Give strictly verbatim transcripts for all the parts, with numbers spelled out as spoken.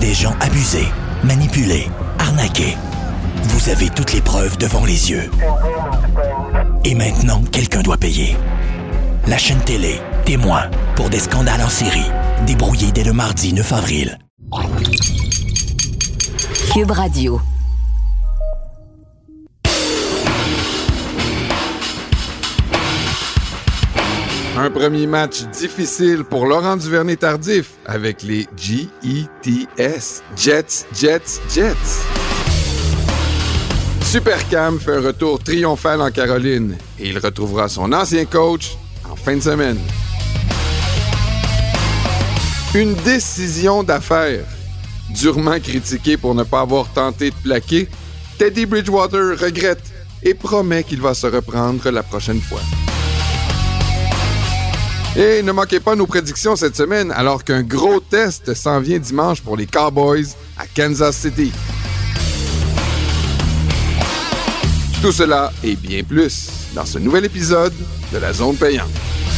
des gens abusés, manipulés, arnaqués. Vous avez toutes les preuves devant les yeux. Et maintenant, quelqu'un doit payer. La chaîne télé, témoin, pour des scandales en série, débrouillés dès le mardi neuf avril. Cube Radio. Un premier match difficile pour Laurent Duvernay-Tardif avec les G E T S, Jets, Jets, Jets. Supercam fait un retour triomphal en Caroline et il retrouvera son ancien coach en fin de semaine. Une décision d'affaires. Durement critiqué pour ne pas avoir tenté de plaquer, Teddy Bridgewater regrette et promet qu'il va se reprendre la prochaine fois. Et ne manquez pas nos prédictions cette semaine alors qu'un gros test s'en vient dimanche pour les Cowboys à Kansas City. Tout cela et bien plus dans ce nouvel épisode de la Zone Payante.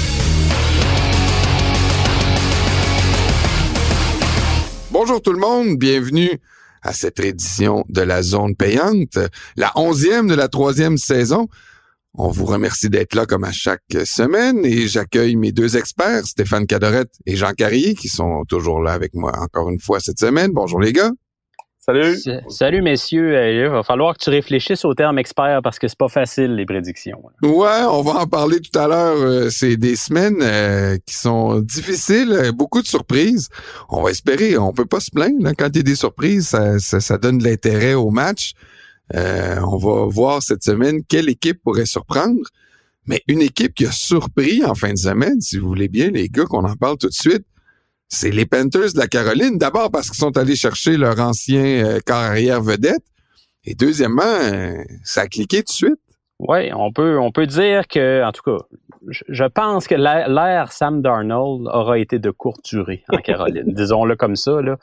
Bonjour tout le monde, bienvenue à cette édition de la Zone Payante, la onzième de la troisième saison. On vous remercie d'être là comme à chaque semaine et j'accueille mes deux experts, Stéphane Cadorette et Jean Carrier, qui sont toujours là avec moi encore une fois cette semaine. Bonjour les gars. Salut. Salut messieurs. Il va falloir que tu réfléchisses au terme expert parce que c'est pas facile les prédictions. Ouais, on va en parler tout à l'heure. C'est des semaines euh, qui sont difficiles, beaucoup de surprises. On va espérer, on peut pas se plaindre. Hein. Quand il y a des surprises, ça, ça, ça donne de l'intérêt au match. Euh, on va voir cette semaine quelle équipe pourrait surprendre. Mais une équipe qui a surpris en fin de semaine, si vous voulez bien, les gars, qu'on en parle tout de suite, c'est les Panthers de la Caroline. D'abord parce qu'ils sont allés chercher leur ancien euh, corps arrière vedette. Et deuxièmement, euh, ça a cliqué tout de suite. Oui, on peut, on peut dire que, en tout cas, je, je pense que l'ère Sam Darnold aura été de courte durée en Caroline. Disons-le comme ça, là.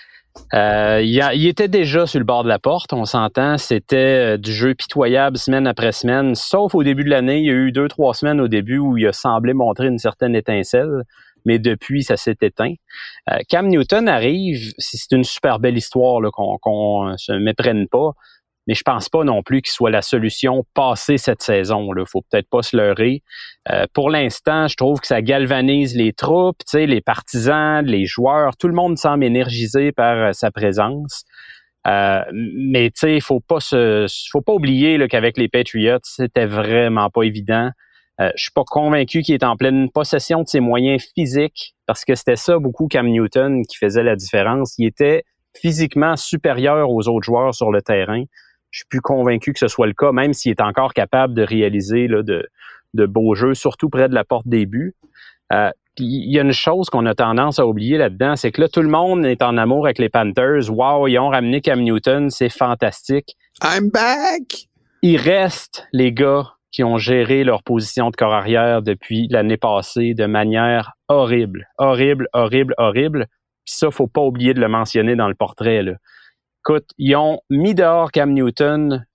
Euh, il, a, il était déjà sur le bord de la porte, on s'entend, c'était euh, du jeu pitoyable semaine après semaine, sauf au début de l'année, il y a eu deux, trois semaines au début où il a semblé montrer une certaine étincelle, mais depuis, ça s'est éteint. Euh, Cam Newton arrive, c'est une super belle histoire là, qu'on, qu'on se méprenne pas, mais je pense pas non plus qu'il soit la solution passée cette saison. Là, faut peut-être pas se leurrer. Euh, pour l'instant, je trouve que ça galvanise les troupes, tu sais, les partisans, les joueurs. Tout le monde semble énergisé par euh, sa présence. Euh, mais tu sais, il faut pas se, faut pas oublier là, qu'avec les Patriots, c'était vraiment pas évident. Euh, je suis pas convaincu qu'il est en pleine possession de ses moyens physiques, parce que c'était ça beaucoup Cam Newton qui faisait la différence. Il était physiquement supérieur aux autres joueurs sur le terrain. Je suis plus convaincu que ce soit le cas, même s'il est encore capable de réaliser là, de, de beaux jeux, surtout près de la porte des buts. Euh, il y a une chose qu'on a tendance à oublier là-dedans, c'est que là, tout le monde est en amour avec les Panthers. Wow, ils ont ramené Cam Newton, c'est fantastique. I'm back! Il reste les gars qui ont géré leur position de corps arrière depuis l'année passée de manière horrible. Horrible, horrible, horrible. Puis ça, faut pas oublier de le mentionner dans le portrait, là. Écoute, ils ont mis dehors Cam Newton,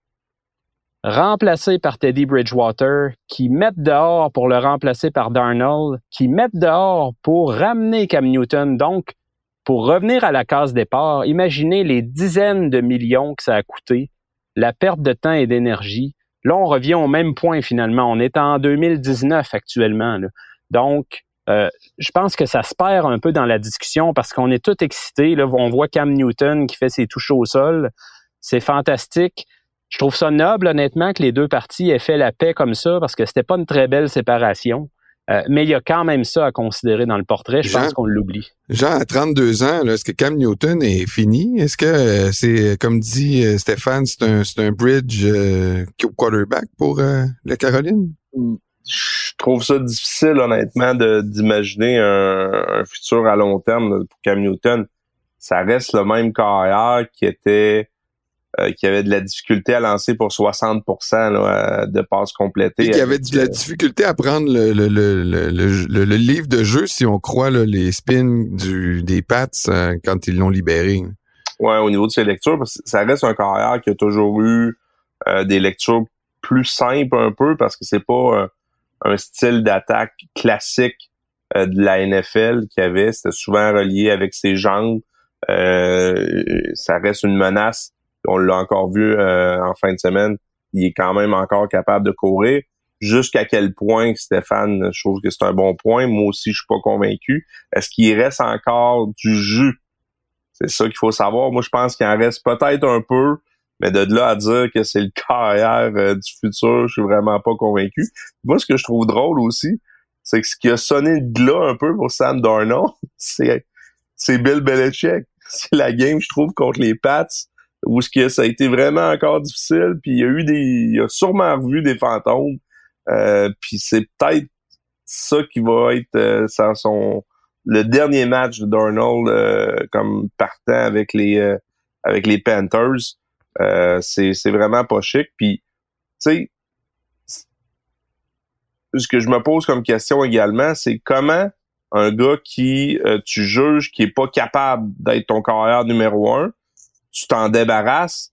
remplacé par Teddy Bridgewater, qui mettent dehors pour le remplacer par Darnold, qui mettent dehors pour ramener Cam Newton. Donc, pour revenir à la case départ, imaginez les dizaines de millions que ça a coûté, la perte de temps et d'énergie. Là, on revient au même point finalement. On est en deux mille dix-neuf actuellement, là. Donc, Euh, je pense que ça se perd un peu dans la discussion parce qu'on est tous excités. Là, on voit Cam Newton qui fait ses touches au sol. C'est fantastique. Je trouve ça noble, honnêtement, que les deux parties aient fait la paix comme ça parce que c'était pas une très belle séparation. Euh, mais il y a quand même ça à considérer dans le portrait. Je Jean, pense qu'on l'oublie. Jean, à trente-deux ans, là, est-ce que Cam Newton est fini? Est-ce que euh, c'est, comme dit euh, Stéphane, c'est un, c'est un bridge euh, quarterback pour euh, la Caroline? Mm. Je trouve ça difficile, honnêtement, de, d'imaginer un, un futur à long terme pour Cam Newton. Ça reste le même carrière qui était, euh, qui avait de la difficulté à lancer pour soixante pour cent là, de passes complétées. Et qui avait de la difficulté à prendre le, le, le, le, le, le livre de jeu, si on croit là, les spins du, des Pats euh, quand ils l'ont libéré. Ouais, au niveau de ses lectures, parce que ça reste un carrière qui a toujours eu euh, des lectures plus simples un peu, parce que c'est pas... Euh, un style d'attaque classique euh, de la N F L qu'il avait. C'était souvent relié avec ses jambes, Euh, ça reste une menace. On l'a encore vu euh, en fin de semaine. Il est quand même encore capable de courir. Jusqu'à quel point, Stéphane, je trouve que c'est un bon point. Moi aussi, je suis pas convaincu. Est-ce qu'il reste encore du jus? C'est ça qu'il faut savoir. Moi, je pense qu'il en reste peut-être un peu, mais de là à dire que c'est le carrière euh, du futur, je suis vraiment pas convaincu. Moi, ce que je trouve drôle aussi, c'est que ce qui a sonné de là un peu pour Sam Darnold, c'est, c'est Bill Belichick. C'est la game, je trouve, contre les Pats, où ce que ça a été vraiment encore difficile, puis il y a eu des, il a sûrement revu des fantômes, euh, puis c'est peut-être ça qui va être euh, sans son le dernier match de Darnold euh, comme partant avec les euh, avec les Panthers. Euh, c'est c'est vraiment pas chic. Puis tu sais, ce que je me pose comme question également, c'est comment un gars qui euh, tu juges qui est pas capable d'être ton carrière numéro un, tu t'en débarrasses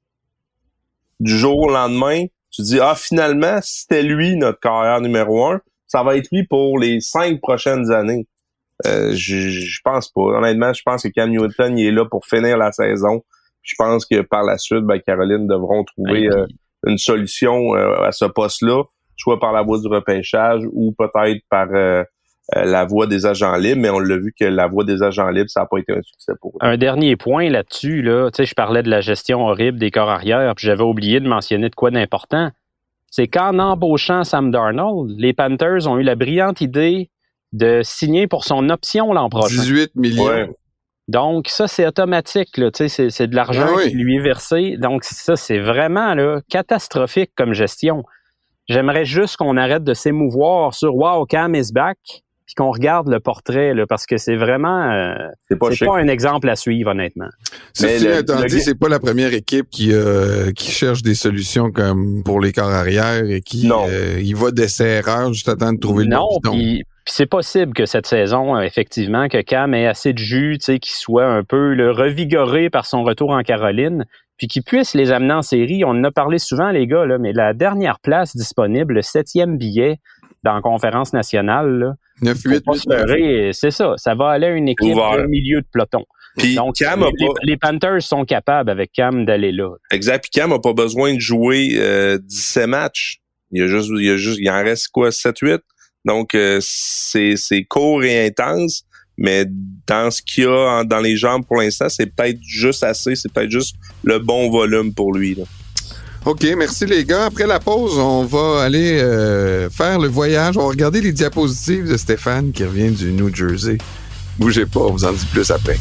du jour au lendemain, tu dis ah finalement c'était lui notre carrière numéro un, ça va être lui pour les cinq prochaines années. Euh, je, je pense pas. Honnêtement, je pense que Cam Newton il est là pour finir la saison. Je pense que par la suite, ben, Caroline devront trouver euh, une solution euh, à ce poste-là, soit par la voie du repêchage ou peut-être par euh, euh, la voie des agents libres, mais on l'a vu que la voie des agents libres, ça n'a pas été un succès pour eux. Un dernier point là-dessus, là, tu sais, je parlais de la gestion horrible des corps arrière, puis j'avais oublié de mentionner de quoi d'important. C'est qu'en embauchant Sam Darnold, les Panthers ont eu la brillante idée de signer pour son option l'an prochain. dix-huit millions. Ouais. Donc, ça, c'est automatique, là. Tu sais, c'est, c'est de l'argent ah oui. qui lui est versé. Donc, ça, c'est vraiment là, catastrophique comme gestion. J'aimerais juste qu'on arrête de s'émouvoir sur « Wow, Cam is back », puis qu'on regarde le portrait, là, parce que c'est vraiment... Euh, c'est pas, c'est pas un exemple à suivre, honnêtement. Ceci étant dit, c'est pas la première équipe qui euh, qui cherche des solutions comme pour les corps arrière et qui euh, il va d'essai erreur juste à temps de trouver non, le bon bidon. Puis, puis c'est possible que cette saison, effectivement, que Cam ait assez de jus, tu sais, qu'il soit un peu le revigoré par son retour en Caroline, puis qu'il puisse les amener en série. On en a parlé souvent, les gars, là, mais la dernière place disponible, le septième billet dans la conférence nationale, là, neuf huit c'est ça, ça va aller à une équipe au milieu de peloton. Puis donc, Cam les, a pas... les Panthers sont capables avec Cam d'aller là. Exact. Puis Cam n'a pas besoin de jouer euh, dix-sept matchs. Il y a juste, il y a juste, il en reste quoi, sept huit. Donc euh, c'est c'est court et intense, mais dans ce qu'il y a en, dans les jambes pour l'instant, c'est peut-être juste assez, c'est peut-être juste le bon volume pour lui, là. OK, merci les gars. Après la pause, on va aller euh, faire le voyage. On va regarder les diapositives de Stéphane qui revient du New Jersey. Bougez pas, on vous en dit plus après.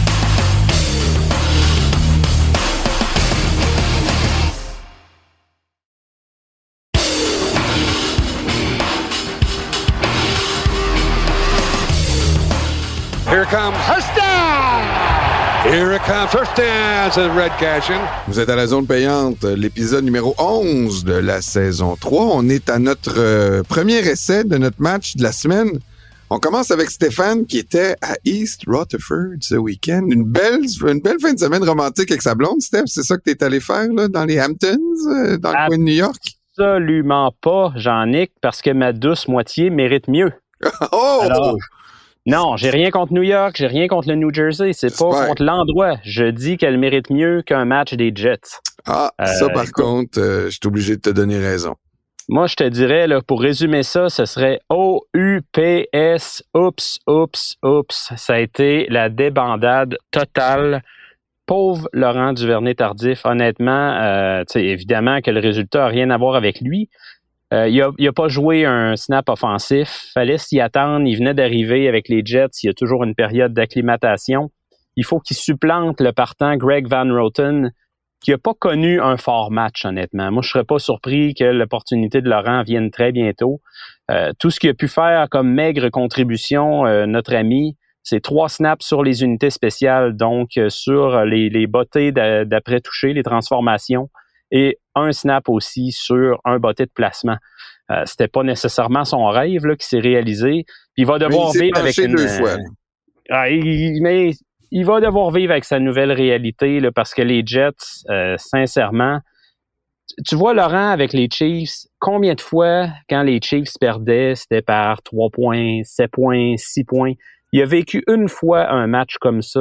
Here comes touchdown! Here it comes, first down to Red Cashin. Vous êtes à la zone payante, l'épisode numéro onze de la saison trois. On est à notre euh, premier essai de notre match de la semaine. On commence avec Stéphane qui était à East Rutherford ce week-end. Une belle, une belle fin de semaine romantique avec sa blonde, Steph. C'est ça que t'es allé faire là, dans les Hamptons, euh, dans le coin de New York? Absolument pas, Jean-Nic, parce que ma douce moitié mérite mieux. oh! Alors, non, j'ai rien contre New York, j'ai rien contre le New Jersey, c'est J'espère. pas contre l'endroit. Je dis qu'elle mérite mieux qu'un match des Jets. Ah, euh, ça par écoute, contre, euh, je suis obligé de te donner raison. Moi, je te dirais, là, pour résumer ça, ce serait O U P S, oups, oups, oups. Ça a été la débandade totale. Pauvre Laurent Duvernay-Tardif, honnêtement, euh, évidemment que le résultat n'a rien à voir avec lui. Euh, il a, il a pas joué un snap offensif. Fallait s'y attendre. Il venait d'arriver avec les Jets. Il y a toujours une période d'acclimatation. Il faut qu'il supplante le partant Greg Van Roten, qui n'a pas connu un fort match, honnêtement. Moi, je serais pas surpris que l'opportunité de Laurent vienne très bientôt. Euh, tout ce qu'il a pu faire comme maigre contribution, euh, notre ami, c'est trois snaps sur les unités spéciales, donc euh, sur les, les bottées d'après-toucher, les transformations, et un snap aussi sur un botté de placement. Euh, c'était pas nécessairement son rêve là, qui s'est réalisé. Il va devoir mais il vivre avec une... deux fois. Ah, il, mais il va devoir vivre avec sa nouvelle réalité là, parce que les Jets, euh, sincèrement, tu vois Laurent avec les Chiefs, combien de fois quand les Chiefs perdaient, c'était par trois points, sept points, six points. Il a vécu une fois un match comme ça,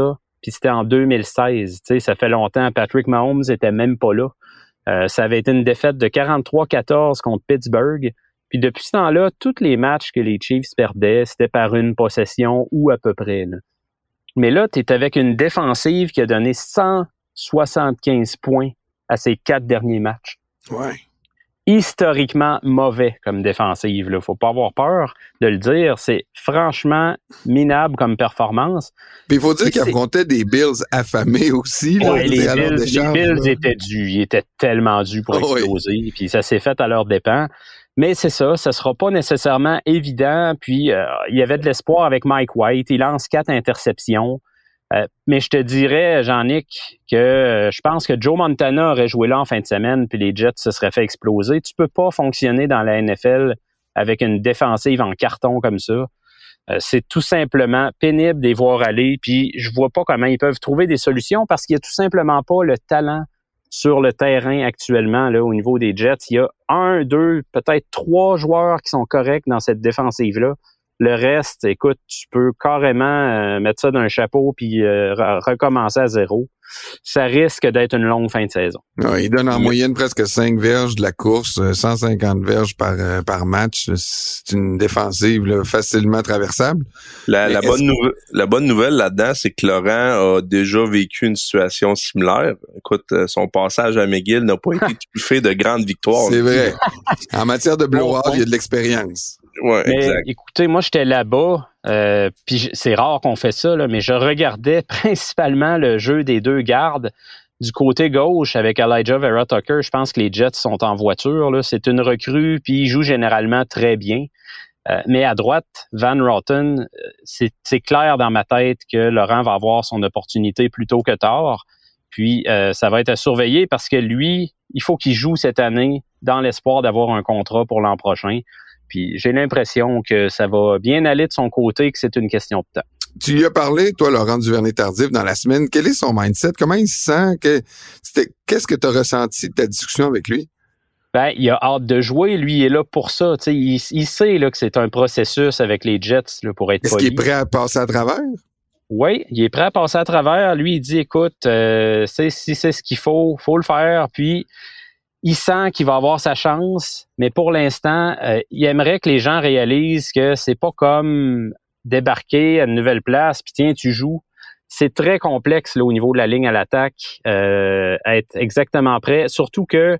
puis c'était en deux mille seize. Tu sais, ça fait longtemps. Patrick Mahomes était même pas là. Euh, ça avait été une défaite de quarante-trois quatorze contre Pittsburgh. Puis depuis ce temps-là, tous les matchs que les Chiefs perdaient, c'était par une possession ou à peu près. Là. Mais là, tu es avec une défensive qui a donné cent soixante-quinze points à ses quatre derniers matchs. Ouais. Historiquement mauvais comme défensive. Il faut pas avoir peur de le dire. C'est franchement minable comme performance. Puis il faut dire qu'ils affrontaient des Bills affamés aussi. Là, ouais, les, Bills, les charges, Bills là. étaient dus. Ils étaient tellement dus pour oh, exploser. Oui. Puis ça s'est fait à leur dépens. Mais c'est ça, ça sera pas nécessairement évident. Puis euh, il y avait de l'espoir avec Mike White. Il lance quatre interceptions. Euh, mais je te dirais, Jean-Nic, que euh, je pense que Joe Montana aurait joué là en fin de semaine, puis les Jets se seraient fait exploser. Tu peux pas fonctionner dans la N F L avec une défensive en carton comme ça. Euh, c'est tout simplement pénible de les voir aller, puis je vois pas comment ils peuvent trouver des solutions parce qu'il y a tout simplement pas le talent sur le terrain actuellement là au niveau des Jets. Il y a un, deux, peut-être trois joueurs qui sont corrects dans cette défensive-là. Le reste, écoute, tu peux carrément euh, mettre ça d'un chapeau puis euh, re- recommencer à zéro. Ça risque d'être une longue fin de saison. Ouais, il donne en oui. moyenne presque cinq verges de la course, cent cinquante verges par euh, par match. C'est une défensive là, facilement traversable. La, la bonne nouvelle, la bonne nouvelle là-dedans, c'est que Laurent a déjà vécu une situation similaire. Écoute, son passage à McGill n'a pas été truffé de grandes victoires. C'est vrai. En matière de blowout, il y a de l'expérience. Ouais, mais exact. Écoutez, moi j'étais là-bas, euh, puis c'est rare qu'on fait ça, là, mais je regardais principalement le jeu des deux gardes. Du côté gauche, avec Elijah Vera Tucker, je pense que les Jets sont en voiture. Là. C'est une recrue, puis il joue généralement très bien. Euh, mais à droite, Van Roten, c'est, c'est clair dans ma tête que Laurent va avoir son opportunité plus tôt que tard. Puis euh, ça va être à surveiller parce que lui, il faut qu'il joue cette année dans l'espoir d'avoir un contrat pour l'an prochain. Puis j'ai l'impression que ça va bien aller de son côté, que c'est une question de temps. Tu lui as parlé, toi, Laurent Duvernay-Tardif, dans la semaine. Quel est son mindset? Comment il se sent? Que, c'était, qu'est-ce que tu as ressenti de ta discussion avec lui? Ben, il a hâte de jouer. Lui, il est là pour ça. Tu sais, il, il sait là, que c'est un processus avec les Jets là, pour être Est-ce poli. qu'il est prêt à passer à travers? Oui, il est prêt à passer à travers. Lui, il dit, écoute, euh, c'est, si c'est ce qu'il faut, faut le faire. Puis, il sent qu'il va avoir sa chance, mais pour l'instant, euh, il aimerait que les gens réalisent que c'est pas comme débarquer à une nouvelle place, puis tiens, tu joues. C'est très complexe là, au niveau de la ligne à l'attaque, euh, être exactement prêt, surtout que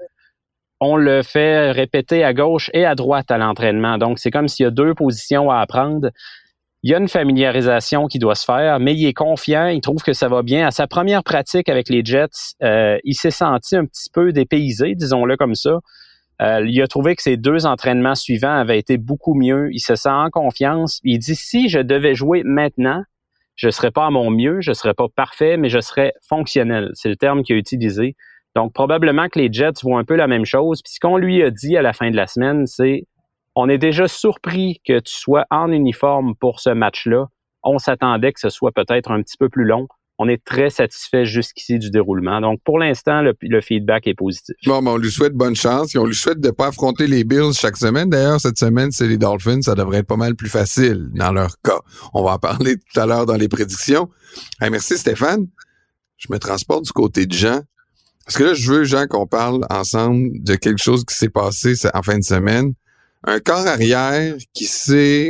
on le fait répéter à gauche et à droite à l'entraînement. Donc, c'est comme s'il y a deux positions à apprendre. Il y a une familiarisation qui doit se faire, mais il est confiant, il trouve que ça va bien. À sa première pratique avec les Jets, euh, il s'est senti un petit peu dépaysé, disons-le comme ça. Euh, il a trouvé que ses deux entraînements suivants avaient été beaucoup mieux. Il se sent en confiance. Il dit, si je devais jouer maintenant, je serais pas à mon mieux, je serais pas parfait, mais je serais fonctionnel. C'est le terme qu'il a utilisé. Donc, probablement que les Jets voient un peu la même chose. Puis ce qu'on lui a dit à la fin de la semaine, c'est on est déjà surpris que tu sois en uniforme pour ce match-là. On s'attendait que ce soit peut-être un petit peu plus long. On est très satisfait jusqu'ici du déroulement. Donc, pour l'instant, le, le feedback est positif. Bon, ben, on lui souhaite bonne chance et on lui souhaite de ne pas affronter les Bills chaque semaine. D'ailleurs, cette semaine, c'est les Dolphins. Ça devrait être pas mal plus facile dans leur cas. On va en parler tout à l'heure dans les prédictions. Hey, merci, Stéphane. Je me transporte du côté de Jean. Parce que là, je veux, Jean, qu'on parle ensemble de quelque chose qui s'est passé en fin de semaine. Un corps arrière qui s'est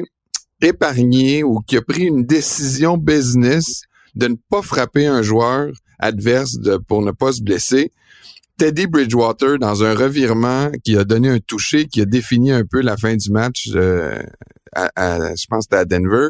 épargné ou qui a pris une décision business de ne pas frapper un joueur adverse de, pour ne pas se blesser. Teddy Bridgewater, dans un revirement qui a donné un toucher, qui a défini un peu la fin du match, euh, à, à, je pense que c'était à Denver.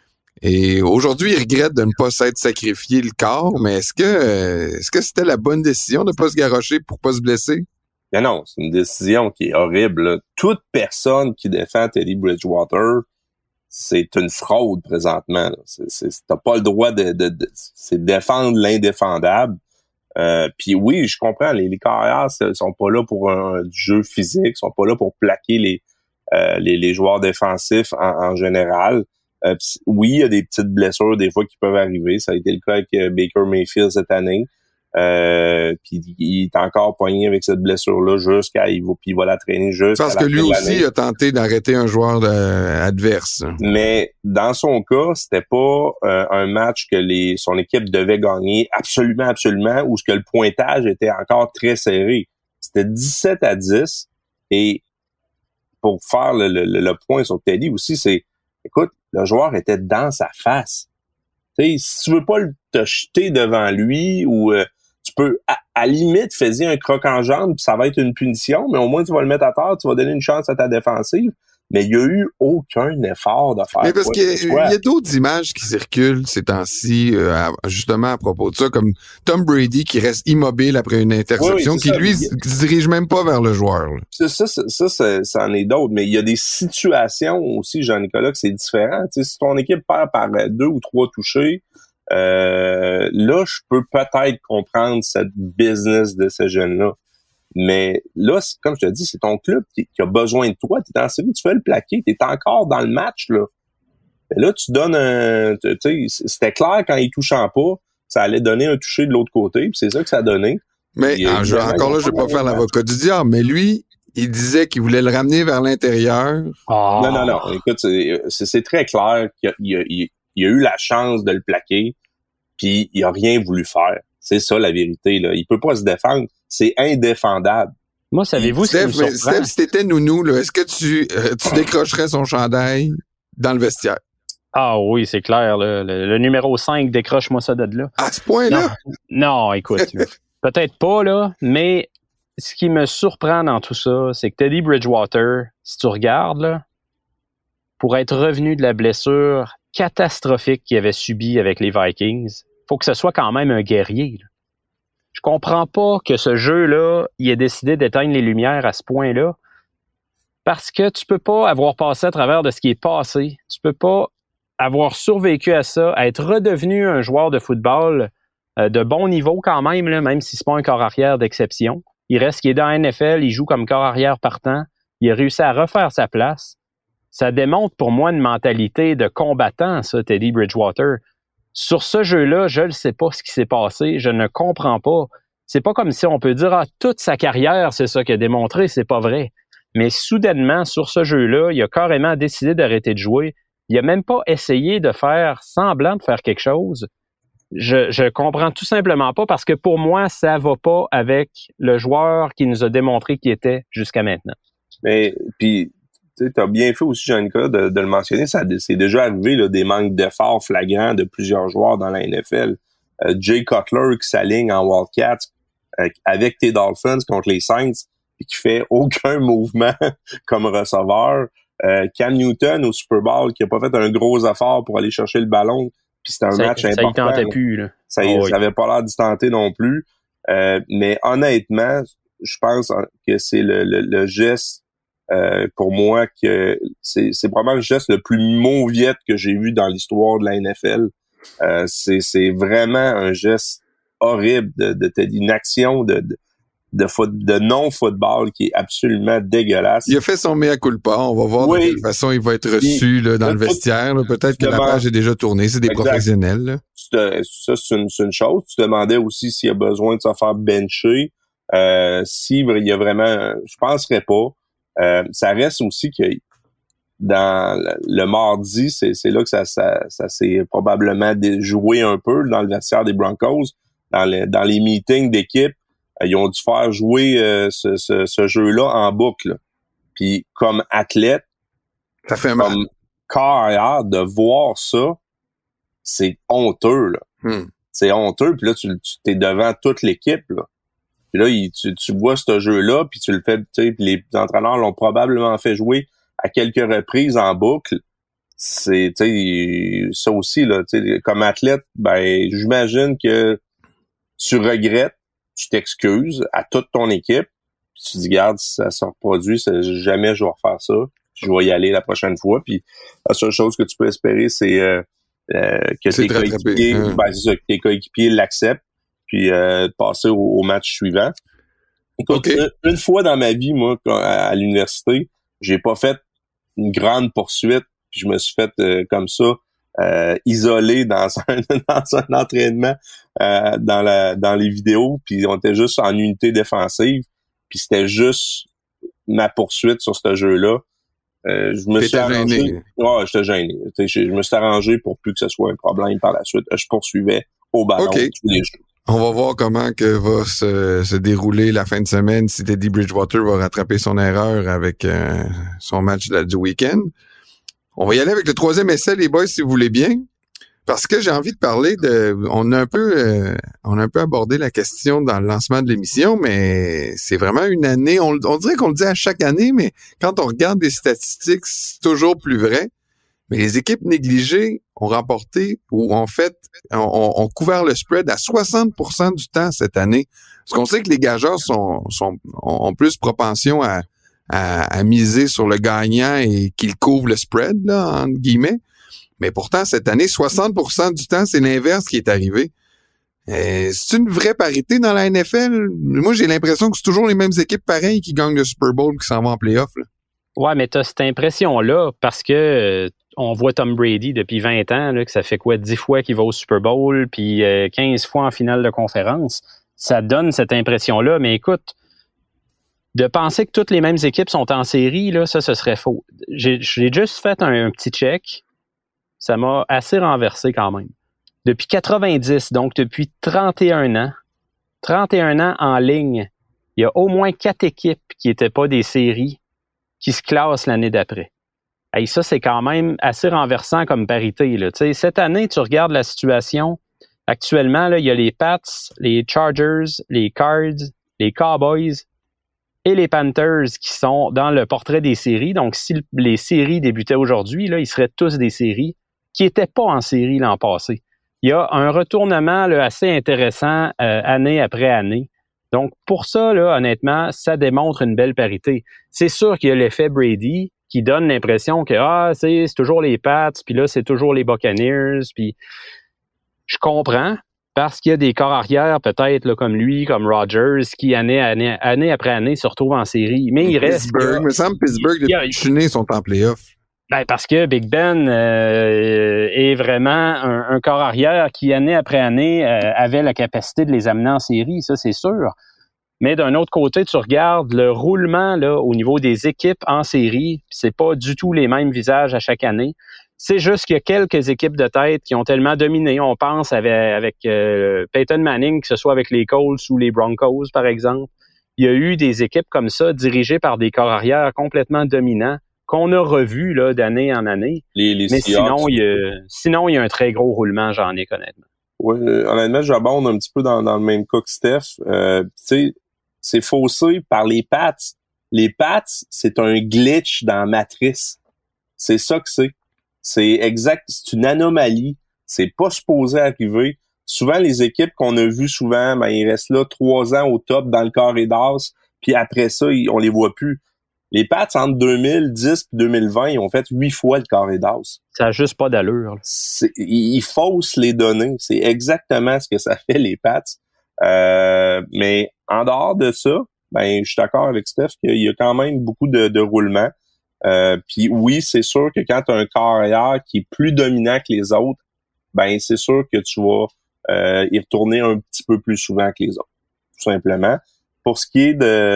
Et aujourd'hui, il regrette de ne pas s'être sacrifié le corps, mais est-ce que est-ce que c'était la bonne décision de ne pas se garrocher pour pas se blesser? Mais non, c'est une décision qui est horrible. Là. Toute personne qui défend Teddy Bridgewater, c'est une fraude présentement. Là. C'est, c'est, t'as pas le droit de, de, de c'est défendre l'indéfendable. Euh, Puis oui, je comprends, les, les carrières sont pas là pour un, du jeu physique, sont pas là pour plaquer les euh, les, les joueurs défensifs en, en général. Euh, oui, il y a des petites blessures des fois qui peuvent arriver. Ça a été le cas avec euh, Baker Mayfield cette année. Euh, puis il est encore poigné avec cette blessure-là jusqu'à il va, puis il va la traîner jusqu'à Parce la que fin lui de aussi l'année. a tenté d'arrêter un joueur de, adverse. Mais dans son cas, c'était pas euh, un match que les son équipe devait gagner absolument, absolument, ou ce que le pointage était encore très serré. C'était dix-sept à dix. Et pour faire le, le, le point sur Teddy aussi, c'est, écoute, le joueur était dans sa face. T'sais, si tu veux pas te jeter devant lui, ou euh, tu peux, à, à limite, fais-y un croc en jambe, puis ça va être une punition, mais au moins tu vas le mettre à terre, tu vas donner une chance à ta défensive. Mais il n'y a eu aucun effort de faire. Mais parce qu'il y a, il y a d'autres images qui circulent ces temps-ci, euh, à, justement à propos de ça, comme Tom Brady qui reste immobile après une interception, oui, oui, qui lui ça. se dirige même pas vers le joueur. Là. Ça, ça, ça, ça, ça, ça en est d'autres. Mais il y a des situations aussi, Jean-Nicolas, que c'est différent. T'sais, si ton équipe perd par deux ou trois touchés, euh, là, je peux peut-être comprendre cette business de ce jeune-là. Mais là, comme je te dis, c'est ton club qui, qui a besoin de toi. Tu es en série, tu fais le plaquer, tu es encore dans le match, là. Mais là, tu donnes un... Tu sais, c'était clair quand il touchant pas, ça allait donner un toucher de l'autre côté, puis c'est ça que ça a donné. Mais puis, ah, je, encore là, je vais pas faire l'avocat du diable, mais lui, il disait qu'il voulait le ramener vers l'intérieur. Oh. Non, non, non. Écoute, c'est, c'est très clair qu'il a, il a, il, il a eu la chance de le plaquer, puis il a rien voulu faire. C'est ça, la vérité, là. Il peut pas se défendre. C'est indéfendable. Moi, savez-vous ce qui me Steph, surprend? Steph, si t'étais nounou, là, est-ce que tu, euh, tu décrocherais son chandail dans le vestiaire? Ah oui, c'est clair. Là. Le, le numéro cinq, décroche-moi ça de là. À ce point-là? Non, non écoute, peut-être pas, là, mais ce qui me surprend dans tout ça, c'est que Teddy Bridgewater, si tu regardes, là, pour être revenu de la blessure catastrophique qu'il avait subie avec les Vikings, faut que ce soit quand même un guerrier. Là. Je comprends pas que ce jeu-là, il ait décidé d'éteindre les lumières à ce point-là, parce que tu peux pas avoir passé à travers de ce qui est passé. Tu peux pas avoir survécu à ça, à être redevenu un joueur de football euh, de bon niveau quand même, là, même si c'est pas un corps arrière d'exception. Il reste qu'il est dans la N F L, il joue comme corps arrière partant. Il a réussi à refaire sa place. Ça démontre pour moi une mentalité de combattant, ça, Teddy Bridgewater. Sur ce jeu-là, je ne sais pas ce qui s'est passé, je ne comprends pas. C'est pas comme si on peut dire, ah, toute sa carrière, c'est ça qu'il a démontré, c'est pas vrai. Mais soudainement, sur ce jeu-là, il a carrément décidé d'arrêter de jouer. Il a même pas essayé de faire semblant de faire quelque chose. Je, je comprends tout simplement pas parce que pour moi, ça va pas avec le joueur qui nous a démontré qu'il était jusqu'à maintenant. Mais, puis, tu as bien fait aussi, Jean-Nicolas, de, de le mentionner. Ça, c'est déjà arrivé là, des manques d'efforts flagrants de plusieurs joueurs dans la N F L. Euh, Jay Cutler qui s'aligne en Wildcats euh, avec tes Dolphins contre les Saints et qui fait aucun mouvement comme receveur. Euh, Cam Newton au Super Bowl qui a pas fait un gros effort pour aller chercher le ballon. Puis c'était un ça, match ça important. Ça y tentait plus. Là. Ça, oh, ça avait pas l'air d'y tenter non plus. Euh, mais honnêtement, je pense que c'est le, le, le geste Euh, pour moi, que c'est, c'est probablement le geste le plus mauviette que j'ai vu dans l'histoire de la N F L. Euh, c'est, c'est vraiment un geste horrible de, de, de une action de, de, de, foot, de non-football qui est absolument dégueulasse. Il a fait son mea culpa. On va voir oui. de quelle façon il va être reçu là, dans le vestiaire. Là. Peut-être que la page est déjà tournée. C'est des exact. professionnels. Là. Te, ça, c'est une, c'est une chose. Tu te demandais aussi s'il y a besoin de se faire bencher. Euh, s'il y a vraiment... Je penserais pas. Euh, ça reste aussi que dans le, le mardi, c'est, c'est là que ça, ça, ça s'est probablement joué un peu dans le vestiaire des Broncos. Dans, le, dans les meetings d'équipe, euh, ils ont dû faire jouer euh, ce, ce, ce jeu-là en boucle. Puis comme athlète, ça fait mal. Comme carrière, de voir ça, c'est honteux. Là. Hmm. C'est honteux. Puis là, tu, tu t'es devant toute l'équipe. Là. Puis là, il, tu, tu vois ce jeu-là, puis tu le fais, tu sais, puis les entraîneurs l'ont probablement fait jouer à quelques reprises en boucle. C'est, tu sais, ça aussi, là, tu sais, comme athlète, ben, j'imagine que tu regrettes, tu t'excuses à toute ton équipe, puis tu te dis, regarde, si ça se reproduit, ça, jamais je vais refaire ça, je vais y aller la prochaine fois, puis la seule chose que tu peux espérer, c'est euh, euh, que tes coéquipiers, hein. ben, c'est ça, que tes coéquipiers l'acceptent, puis euh, de passer au, au match suivant. Écoute, okay. une, une fois dans ma vie, moi, à, à l'université, j'ai pas fait une grande poursuite, puis je me suis fait euh, comme ça euh, isolés dans un, dans un entraînement euh, dans la dans les vidéos, puis on était juste en unité défensive, puis c'était juste ma poursuite sur ce jeu-là. Euh, je me T'étais suis arrangé. gêné. Ouais, j'étais gêné. Je, je me suis arrangé pour plus que ce soit un problème par la suite. Je poursuivais au ballon Okay. tous les jeux. On va voir comment que va se, se dérouler la fin de semaine, si Teddy Bridgewater va rattraper son erreur avec euh, son match de la, du week-end. On va y aller avec le troisième essai, les boys, si vous voulez bien. Parce que j'ai envie de parler de... On a un peu euh, on a un peu abordé la question dans le lancement de l'émission, mais c'est vraiment une année... On, on dirait qu'on le dit à chaque année, mais quand on regarde des statistiques, c'est toujours plus vrai. Mais les équipes négligées ont remporté ou en fait ont, ont couvert le spread à soixante pour cent du temps cette année. Parce qu'on sait que les gageurs sont, sont ont plus propension à, à, à miser sur le gagnant et qu'il couvre le spread, là, entre guillemets. Mais pourtant, cette année, soixante pour cent du temps, c'est l'inverse qui est arrivé. Euh, c'est une vraie parité dans la N F L. Moi, j'ai l'impression que c'est toujours les mêmes équipes pareilles qui gagnent le Super Bowl qui s'en vont en playoff. Là. Ouais, mais t'as cette impression-là parce que euh, on voit Tom Brady depuis vingt ans, là, que ça fait quoi, dix fois qu'il va au Super Bowl, puis euh, quinze fois en finale de conférence. Ça donne cette impression-là. Mais écoute, de penser que toutes les mêmes équipes sont en série, là, ça, ce serait faux. J'ai, j'ai juste fait un, un petit check. Ça m'a assez renversé quand même. Depuis quatre-vingt-dix, donc depuis trente et un ans, trente et un ans en ligne, il y a au moins quatre équipes qui n'étaient pas des séries qui se classent l'année d'après. Et ça, c'est quand même assez renversant comme parité. Là. Tu sais, cette année, tu regardes la situation. Actuellement, là, il y a les Pats, les Chargers, les Cards, les Cowboys et les Panthers qui sont dans le portrait des séries. Donc, si les séries débutaient aujourd'hui, là, ils seraient tous des séries qui n'étaient pas en série l'an passé. Il y a un retournement là, assez intéressant euh, année après année. Donc, pour ça, là, honnêtement, ça démontre une belle parité. C'est sûr qu'il y a l'effet Brady qui donne l'impression que ah, c'est, c'est toujours les Pats, puis là, c'est toujours les Buccaneers, puis je comprends, parce qu'il y a des corps arrière, peut-être là, comme lui, comme Rodgers, qui, année, année, année après année, se retrouvent en série. Mais il reste... Pittsburgh, il me semble Pittsburgh, il y a, depuis que je suis né, sont en playoff. Ben parce que Big Ben euh, est vraiment un, un corps arrière qui, année après année, euh, avait la capacité de les amener en série, ça c'est sûr. Mais d'un autre côté, tu regardes le roulement là au niveau des équipes en série, c'est pas du tout les mêmes visages à chaque année. C'est juste qu'il y a quelques équipes de tête qui ont tellement dominé. On pense avec, avec euh, Peyton Manning, que ce soit avec les Colts ou les Broncos, par exemple. Il y a eu des équipes comme ça, dirigées par des corps arrière complètement dominants, qu'on a revu là, d'année en année. Les, les Mais Seahawks, sinon, il y a, sinon, il y a un très gros roulement, j'en ai honnêtement. Oui, honnêtement, j'abonde un petit peu dans, dans le même cas que Steph. Euh, tu sais, c'est faussé par les Pats. Les Pats, c'est un glitch dans la matrice. C'est ça que c'est. C'est exact, c'est une anomalie. C'est pas supposé arriver. Souvent, les équipes qu'on a vues souvent, ben, ils restent là trois ans au top dans le carré d'as, puis après ça, ils, on les voit plus. Les Pats, entre deux mille dix et deux mille vingt, ils ont fait huit fois le carré d'as. Ça n'a juste pas d'allure. C'est, ils faussent les données. C'est exactement ce que ça fait, les Pats. Euh, mais en dehors de ça, ben, je suis d'accord avec Steph qu'il y a quand même beaucoup de, de roulements. Euh, puis oui, c'est sûr que quand tu as un carrière qui est plus dominant que les autres, ben c'est sûr que tu vas euh, y retourner un petit peu plus souvent que les autres, tout simplement. Pour ce qui est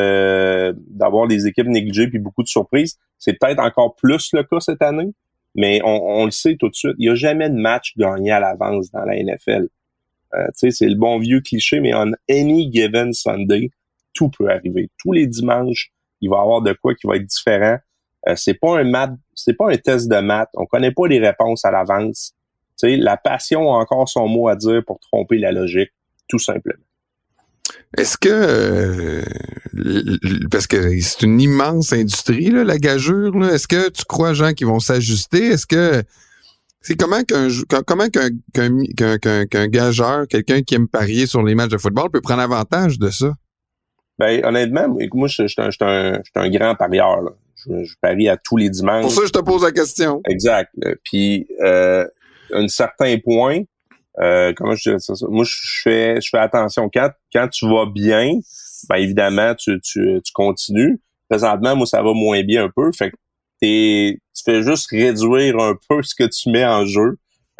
de d'avoir des équipes négligées puis beaucoup de surprises, c'est peut-être encore plus le cas cette année, mais on, on le sait tout de suite, il n'y a jamais de match gagné à l'avance dans la N F L. Euh, tu sais, c'est le bon vieux cliché, mais on any given Sunday, tout peut arriver. Tous les dimanches, il va y avoir de quoi qui va être différent. Euh, c'est pas un math, c'est pas un test de maths. On connaît pas les réponses à l'avance. Tu sais, la passion a encore son mot à dire pour tromper la logique, tout simplement. Est-ce que euh, parce que c'est une immense industrie là, la gageure là, est-ce que tu crois Jean qu'ils vont s'ajuster? Est-ce que c'est comment qu'un comment qu'un qu'un qu'un, qu'un, qu'un gageur, quelqu'un qui aime parier sur les matchs de football peut prendre avantage de ça? Ben honnêtement, moi je suis un, je suis un, je suis un grand parieur là. Je, je parie à tous les dimanches. Pour ça je te pose la question. Exact. Puis euh, à un certain point, Euh, comment je dirais ça? Moi, je fais, je fais attention. Quand, quand tu vas bien, ben évidemment, tu, tu, tu continues. Présentement, moi, ça va moins bien un peu. Fait que t'es, tu fais juste réduire un peu ce que tu mets en jeu.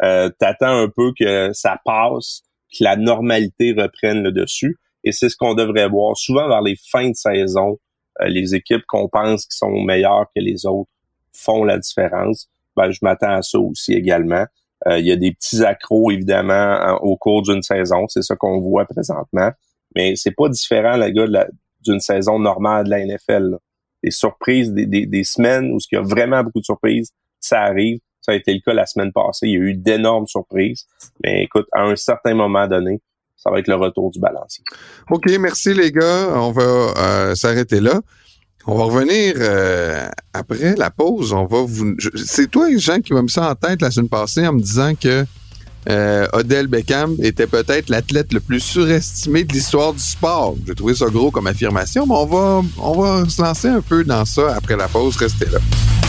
Euh, t'attends un peu que ça passe, que la normalité reprenne le dessus. Et c'est ce qu'on devrait voir. Souvent, vers les fins de saison, euh, les équipes qu'on pense qui sont meilleures que les autres font la différence. Ben, je m'attends à ça aussi également. Euh, il y a des petits accros, évidemment, en, au cours d'une saison. C'est ça qu'on voit présentement. Mais c'est pas différent, les gars, de la, d'une saison normale de la N F L. Là. Des surprises, des, des, des semaines où il y a vraiment beaucoup de surprises, ça arrive. Ça a été le cas la semaine passée. Il y a eu d'énormes surprises. Mais écoute, à un certain moment donné, ça va être le retour du balancier. OK, merci les gars. On va euh, s'arrêter là. On va revenir euh, après la pause. On va vous. Je, c'est toi, Jean, qui m'a mis ça en tête la semaine passée en me disant que euh, Odell Beckham était peut-être l'athlète le plus surestimé de l'histoire du sport. J'ai trouvé ça gros comme affirmation, mais on va on va se lancer un peu dans ça après la pause. Restez là.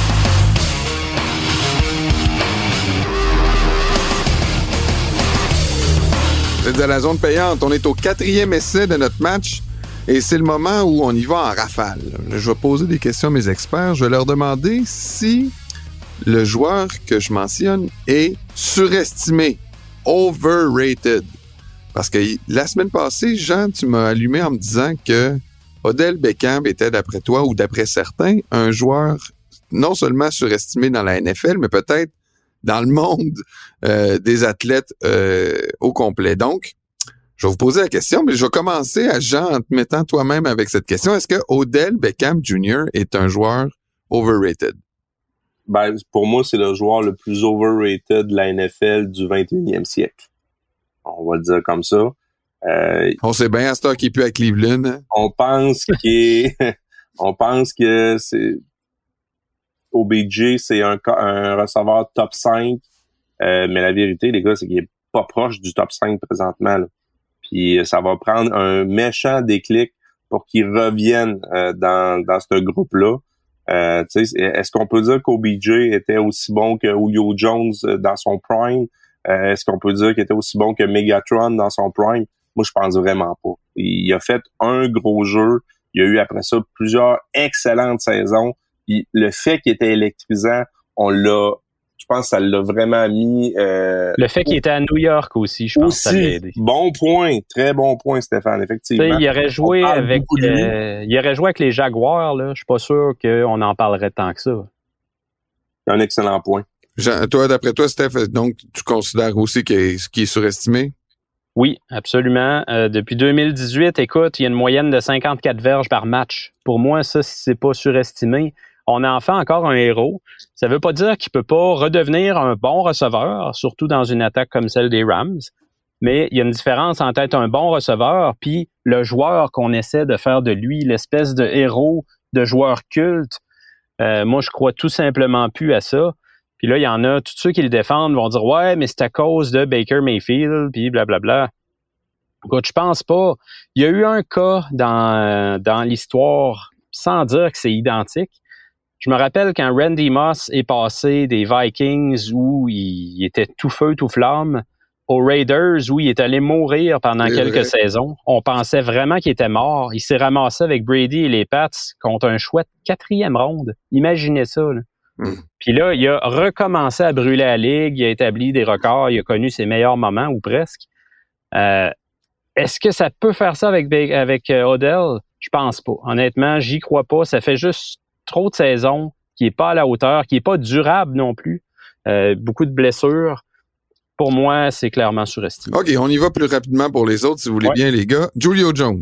C'est de la zone payante. On est au quatrième essai de notre match. Et c'est le moment où on y va en rafale. Je vais poser des questions à mes experts. Je vais leur demander si le joueur que je mentionne est surestimé, overrated. Parce que la semaine passée, Jean, tu m'as allumé en me disant que Odell Beckham était, d'après toi ou d'après certains, un joueur non seulement surestimé dans la N F L, mais peut-être dans le monde euh, des athlètes euh, au complet. Donc, je vais vous poser la question, mais je vais commencer à Jean en te mettant toi-même avec cette question. Est-ce que Odell Beckham Junior est un joueur overrated? Ben, pour moi, c'est le joueur le plus overrated de la N F L du vingt et unième siècle. On va le dire comme ça. Euh, on sait bien à ce temps qu'il est plus à Cleveland. Hein? On pense qu'il est, on pense que c'est O B J, c'est un, un receveur top cinq, euh, mais la vérité, les gars, c'est qu'il est pas proche du top cinq présentement, là. Puis ça va prendre un méchant déclic pour qu'il revienne euh, dans, dans ce groupe-là. Euh, est-ce qu'on peut dire qu'O B J était aussi bon que Julio Jones dans son prime? Euh, est-ce qu'on peut dire qu'il était aussi bon que Megatron dans son prime? Moi, je pense vraiment pas. Il, il a fait un gros jeu. Il y a eu après ça plusieurs excellentes saisons. Puis le fait qu'il était électrisant, on l'a... Je pense que ça l'a vraiment mis... Euh, le fait qu'il était à New York aussi, je pense aussi, que ça l'a aidé. Bon point, très bon point, Stéphane, effectivement. T'sais, il aurait joué avec euh, il aurait joué avec les Jaguars, là. Je suis pas sûr qu'on en parlerait tant que ça. C'est un excellent point. Jean, toi, d'après toi, Steph, donc tu considères aussi qu'il est, qu'il est surestimé? Oui, absolument. Euh, depuis deux mille dix-huit, écoute, il y a une moyenne de cinquante-quatre verges par match. Pour moi, ça, c'est pas surestimé. On en fait encore un héros. Ça veut pas dire qu'il peut pas redevenir un bon receveur, surtout dans une attaque comme celle des Rams. Mais il y a une différence entre être un bon receveur puis le joueur qu'on essaie de faire de lui, l'espèce de héros, de joueur culte. Euh, moi, je crois tout simplement plus à ça. Puis là, il y en a, tous ceux qui le défendent vont dire « Ouais, mais c'est à cause de Baker Mayfield, puis blablabla. » Écoute, je pense pas. Il y a eu un cas dans, dans l'histoire, sans dire que c'est identique. Je me rappelle quand Randy Moss est passé des Vikings où il était tout feu, tout flamme, aux Raiders où il est allé mourir pendant c'est quelques vrai. saisons. On pensait vraiment qu'il était mort. Il s'est ramassé avec Brady et les Pats contre un chouette quatrième ronde. Imaginez ça, là. Mm. Puis là, il a recommencé à brûler la ligue, il a établi des records, il a connu ses meilleurs moments, ou presque. Euh, est-ce que ça peut faire ça avec, avec euh, Odell? Je pense pas. Honnêtement, j'y crois pas. Ça fait juste trop de saisons, qui est pas à la hauteur, qui est pas durable non plus. Euh, beaucoup de blessures. Pour moi, c'est clairement surestimé. OK, on y va plus rapidement pour les autres, si vous voulez ouais. bien, les gars. Julio Jones.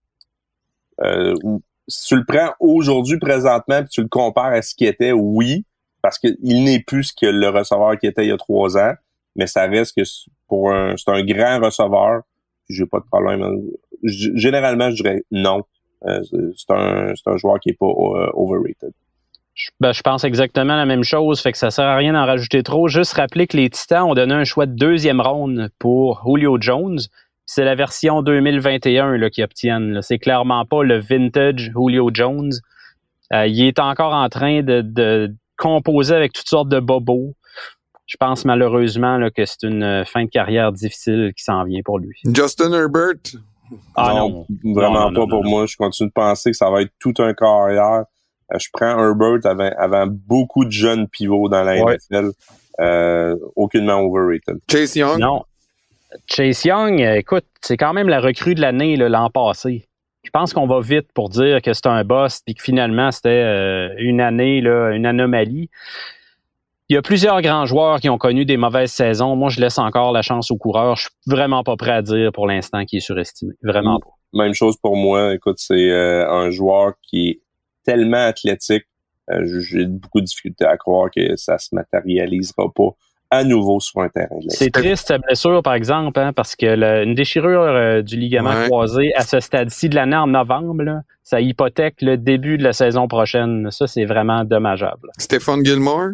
Euh, si tu le prends aujourd'hui, présentement, puis tu le compares à ce qu'il était, oui, parce qu'il n'est plus ce que le receveur qui était il y a trois ans, mais ça reste que pour un, c'est un grand receveur. J'ai pas de problème. Généralement, je dirais non. Euh, c'est un, c'est un joueur qui est pas uh, overrated. Je, ben, je pense exactement la même chose, fait que ça sert à rien d'en rajouter trop. Juste rappeler que les Titans ont donné un choix de deuxième ronde pour Julio Jones. C'est la version deux mille vingt et un là, qu'ils obtiennent. Là. C'est clairement pas le vintage Julio Jones. Euh, il est encore en train de, de composer avec toutes sortes de bobos. Je pense malheureusement là, que c'est une fin de carrière difficile qui s'en vient pour lui. Justin Herbert? Ah non, non vraiment non, non, pas non, pour non. moi. Je continue de penser que ça va être tout un carrière. Je prends Herbert avant, avant beaucoup de jeunes pivots dans la ouais. N F L. euh, aucunement overrated. Chase Young? Non. Chase Young, écoute, c'est quand même la recrue de l'année là, l'an passé. Je pense qu'on va vite pour dire que c'est un bust et que finalement, c'était euh, une année, là, une anomalie. Il y a plusieurs grands joueurs qui ont connu des mauvaises saisons. Moi, je laisse encore la chance aux coureurs. Je suis vraiment pas prêt à dire pour l'instant qu'il est surestimé. Vraiment pas. Même chose pour moi. Écoute, c'est euh, un joueur qui est tellement athlétique. Euh, j'ai beaucoup de difficultés à croire que ça se matérialisera pas à nouveau sur un terrain. C'est triste, sa blessure, par exemple, hein, parce que le, une déchirure euh, du ligament ouais. croisé à ce stade-ci de l'année en novembre, là, ça hypothèque le début de la saison prochaine. Ça, c'est vraiment dommageable. Stephon Gilmore?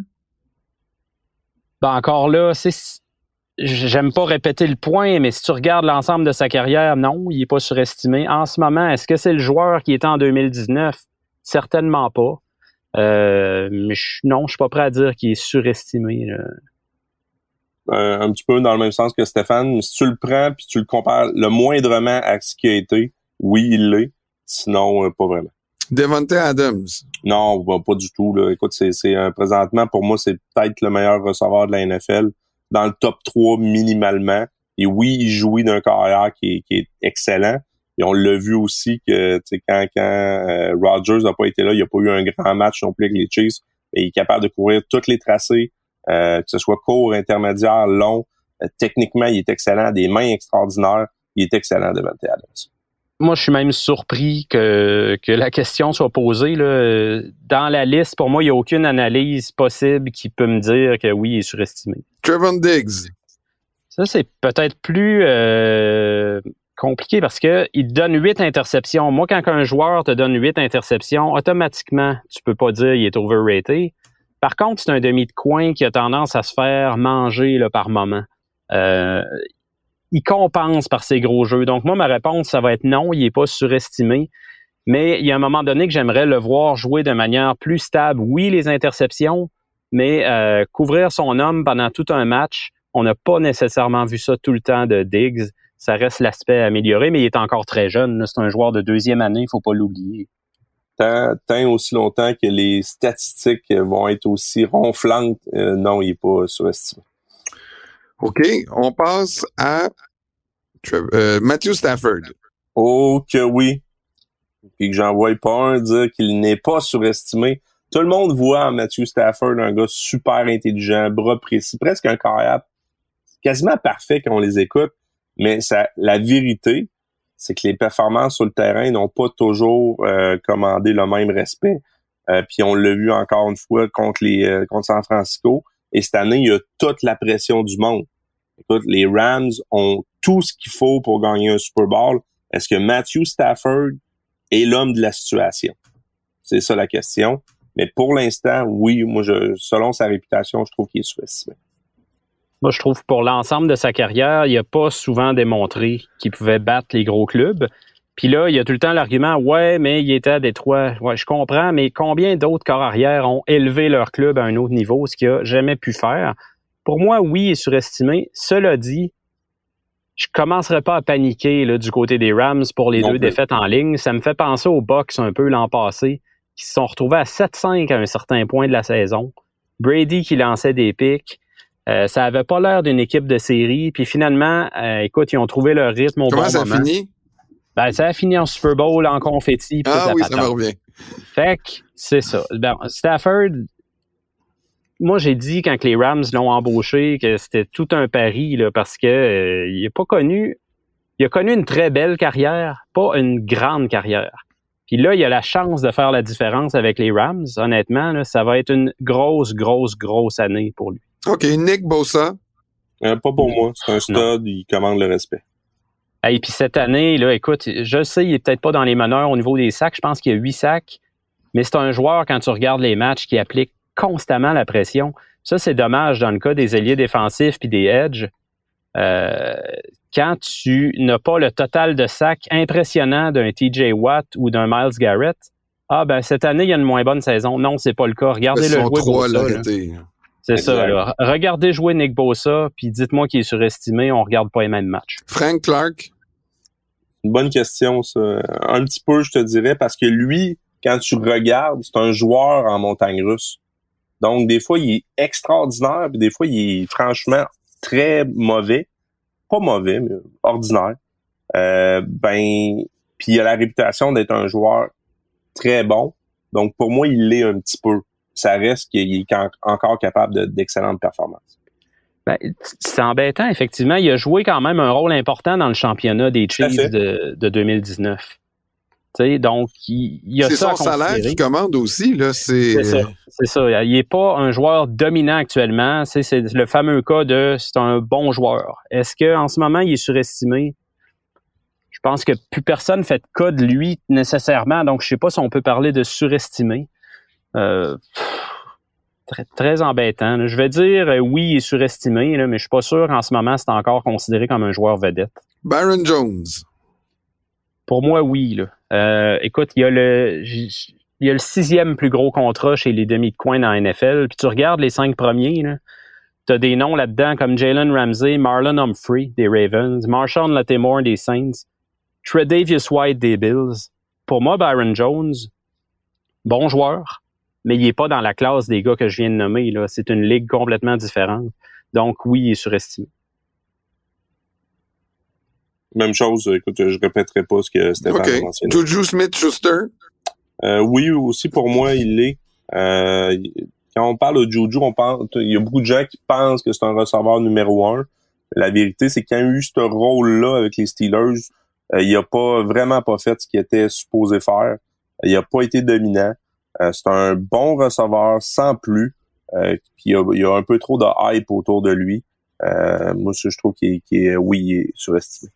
Ben encore là, c'est j'aime pas répéter le point, mais si tu regardes l'ensemble de sa carrière, non, il est pas surestimé. En ce moment, est-ce que c'est le joueur qui était en deux mille dix-neuf? Certainement pas. Euh, mais je, non, je suis pas prêt à dire qu'il est surestimé. Euh, un petit peu dans le même sens que Stéphane. Si tu le prends puis tu le compares le moindrement à ce qui a été, oui, il l'est. Sinon, euh, pas vraiment. Devontae Adams? Non, bah, pas du tout. Là. Écoute, c'est, c'est euh, présentement, pour moi, c'est peut-être le meilleur receveur de la N F L. Dans le top trois minimalement. Et oui, il jouit d'un carrière qui est, qui est excellent. Et on l'a vu aussi que quand, quand euh, Rodgers n'a pas été là, il n'y a pas eu un grand match non plus avec les Chiefs. Et il est capable de courir tous les tracés, euh, que ce soit court, intermédiaire, long. Euh, techniquement, il est excellent. Des mains extraordinaires. Il est excellent devant Devontae Adams. Moi, je suis même surpris que, que la question soit posée. Là. Dans la liste, pour moi, il n'y a aucune analyse possible qui peut me dire que oui, il est surestimé. Trevon Diggs. Ça, c'est peut-être plus euh, compliqué parce que il donne huit interceptions. Moi, quand un joueur te donne huit interceptions, automatiquement, tu peux pas dire qu'il est overrated. Par contre, c'est un demi de coin qui a tendance à se faire manger là, par moment. Euh, il compense par ses gros jeux. Donc, moi, ma réponse, ça va être non, il n'est pas surestimé. Mais il y a un moment donné que j'aimerais le voir jouer de manière plus stable. Oui, les interceptions, mais euh, couvrir son homme pendant tout un match, on n'a pas nécessairement vu ça tout le temps de Diggs. Ça reste l'aspect amélioré, mais il est encore très jeune. Là. C'est un joueur de deuxième année, il ne faut pas l'oublier. Tant, tant aussi longtemps que les statistiques vont être aussi ronflantes, euh, non, il n'est pas surestimé. OK, on passe à euh, Matthew Stafford. Oh que oui. Et que j'en voie pas un dire qu'il n'est pas surestimé. Tout le monde voit en Matthew Stafford un gars super intelligent, bras précis, presque un carrière quasiment parfait quand on les écoute. Mais ça, la vérité, c'est que les performances sur le terrain n'ont pas toujours euh, commandé le même respect. Euh, puis on l'a vu encore une fois contre les euh, contre San Francisco. Et cette année, il y a toute la pression du monde. Écoute, les Rams ont tout ce qu'il faut pour gagner un Super Bowl. Est-ce que Matthew Stafford est l'homme de la situation? C'est ça la question. Mais pour l'instant, oui, moi, je, selon sa réputation, je trouve qu'il est surestimé. Moi, je trouve que pour l'ensemble de sa carrière, il n'a pas souvent démontré qu'il pouvait battre les gros clubs. Puis là, il y a tout le temps l'argument, ouais, mais il était à Détroit. Ouais, je comprends, mais combien d'autres corps arrière ont élevé leur club à un autre niveau, ce qu'il n'a jamais pu faire? Pour moi, oui, il est surestimé. Cela dit, je commencerai pas à paniquer là, du côté des Rams pour les non deux plus. défaites en ligne. Ça me fait penser aux Bucks un peu l'an passé, qui se sont retrouvés à sept cinq à un certain point de la saison. Brady qui lançait des pics. Euh, ça avait pas l'air d'une équipe de série. Puis finalement, euh, écoute, ils ont trouvé leur rythme au Comment bon ça moment. a fini? Ben, ça a fini en Super Bowl, en confetti. Ah oui, ça me revient. Fait que, c'est ça. Ben, Stafford, moi, j'ai dit quand les Rams l'ont embauché que c'était tout un pari là, parce que euh, il a pas connu... Il a connu une très belle carrière, pas une grande carrière. Puis là, il a la chance de faire la différence avec les Rams. Honnêtement, là, ça va être une grosse, grosse, grosse année pour lui. OK. Nick Bosa? Euh, pas pour moi. C'est un stud, il commande le respect. Et puis cette année, là, écoute, je sais, il est peut-être pas dans les meneurs au niveau des sacs. Je pense qu'il y a huit sacs. Mais c'est un joueur, quand tu regardes les matchs, qui applique constamment la pression. Ça, c'est dommage dans le cas des ailiers défensifs puis des edges. Euh, quand tu n'as pas le total de sacs impressionnant d'un T J Watt ou d'un Myles Garrett, ah ben cette année, il y a une moins bonne saison. Non, c'est pas le cas. Regardez le jouer Bosa. C'est exact. Ça, là. Regardez jouer Nick Bosa, puis dites-moi qu'il est surestimé, on regarde pas les mêmes matchs. Frank Clark? Une bonne question, ça. Un petit peu, je te dirais, parce que lui, quand tu regardes, c'est un joueur en montagne russe. Donc, des fois, il est extraordinaire, puis des fois, il est franchement très mauvais. Pas mauvais, mais ordinaire. Euh, ben, puis il a la réputation d'être un joueur très bon. Donc, pour moi, il l'est un petit peu. Ça reste qu'il est encore capable de, d'excellentes performances. Ben, c'est embêtant, effectivement. Il a joué quand même un rôle important dans le championnat des Chiefs de, de deux mille dix-neuf. T'sais, donc, il, il y a c'est ça son salaire qui commande aussi. Là, c'est... c'est ça. C'est ça. Il n'est pas un joueur dominant actuellement. C'est, c'est le fameux cas de c'est un bon joueur. Est-ce qu'en ce moment, il est surestimé? Je pense que plus personne fait de cas de lui nécessairement. Donc, je ne sais pas si on peut parler de surestimé. Euh, très, très embêtant. Là. Je vais dire euh, oui, il est surestimé, là, mais je suis pas sûr qu'en ce moment, c'est encore considéré comme un joueur vedette. Byron Jones. Pour moi, oui. Là. Euh, écoute, il y a le il y a le sixième plus gros contrat chez les demi de coin dans la N F L. Puis tu regardes les cinq premiers, tu as des noms là-dedans comme Jalen Ramsey, Marlon Humphrey des Ravens, Marshawn Lattimore des Saints, Tre'Davious White des Bills. Pour moi, Byron Jones, bon joueur, mais il n'est pas dans la classe des gars que je viens de nommer. Là. C'est une ligue complètement différente. Donc oui, il est surestimé. Même chose, écoute, je répéterai pas ce que Stéphane okay. a mentionné. Juju Smith-Schuster? Euh, oui, aussi pour moi, il l'est. Euh, quand on parle de Juju, on pense, il y a beaucoup de gens qui pensent que c'est un receveur numéro un. La vérité, c'est qu'il a eu ce rôle-là avec les Steelers, euh, il a pas vraiment pas fait ce qu'il était supposé faire. Il a pas été dominant. Euh, c'est un bon receveur sans plus. Euh, puis il y a, il y a un peu trop de hype autour de lui. Euh, moi, je trouve qu'il est, qu'il est oui, il est surestimé.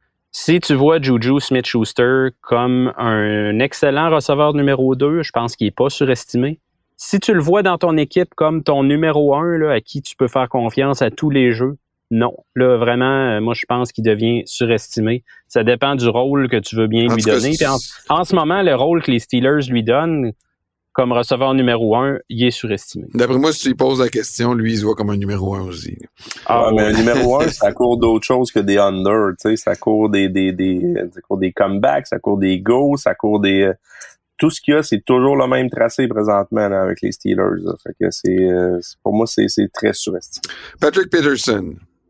Si tu vois Juju Smith-Schuster comme un excellent receveur numéro deux, je pense qu'il n'est pas surestimé. Si tu le vois dans ton équipe comme ton numéro un, là, à qui tu peux faire confiance à tous les jeux, non. Là, vraiment, moi, je pense qu'il devient surestimé. Ça dépend du rôle que tu veux bien en lui cas, donner. En, en ce moment, le rôle que les Steelers lui donnent comme receveur numéro un, il est surestimé. D'après moi, si tu lui poses la question, lui, il se voit comme un numéro un aussi. Ah, ouais, mais un numéro un, ça court d'autres choses que des under, tu sais, ça court des, des, des, ça court des comebacks, ça court des goals, ça court des, euh, tout ce qu'il y a, c'est toujours le même tracé présentement, là, avec les Steelers, là. Fait que c'est, euh, pour moi, c'est, c'est très surestimé. Patrick Peterson.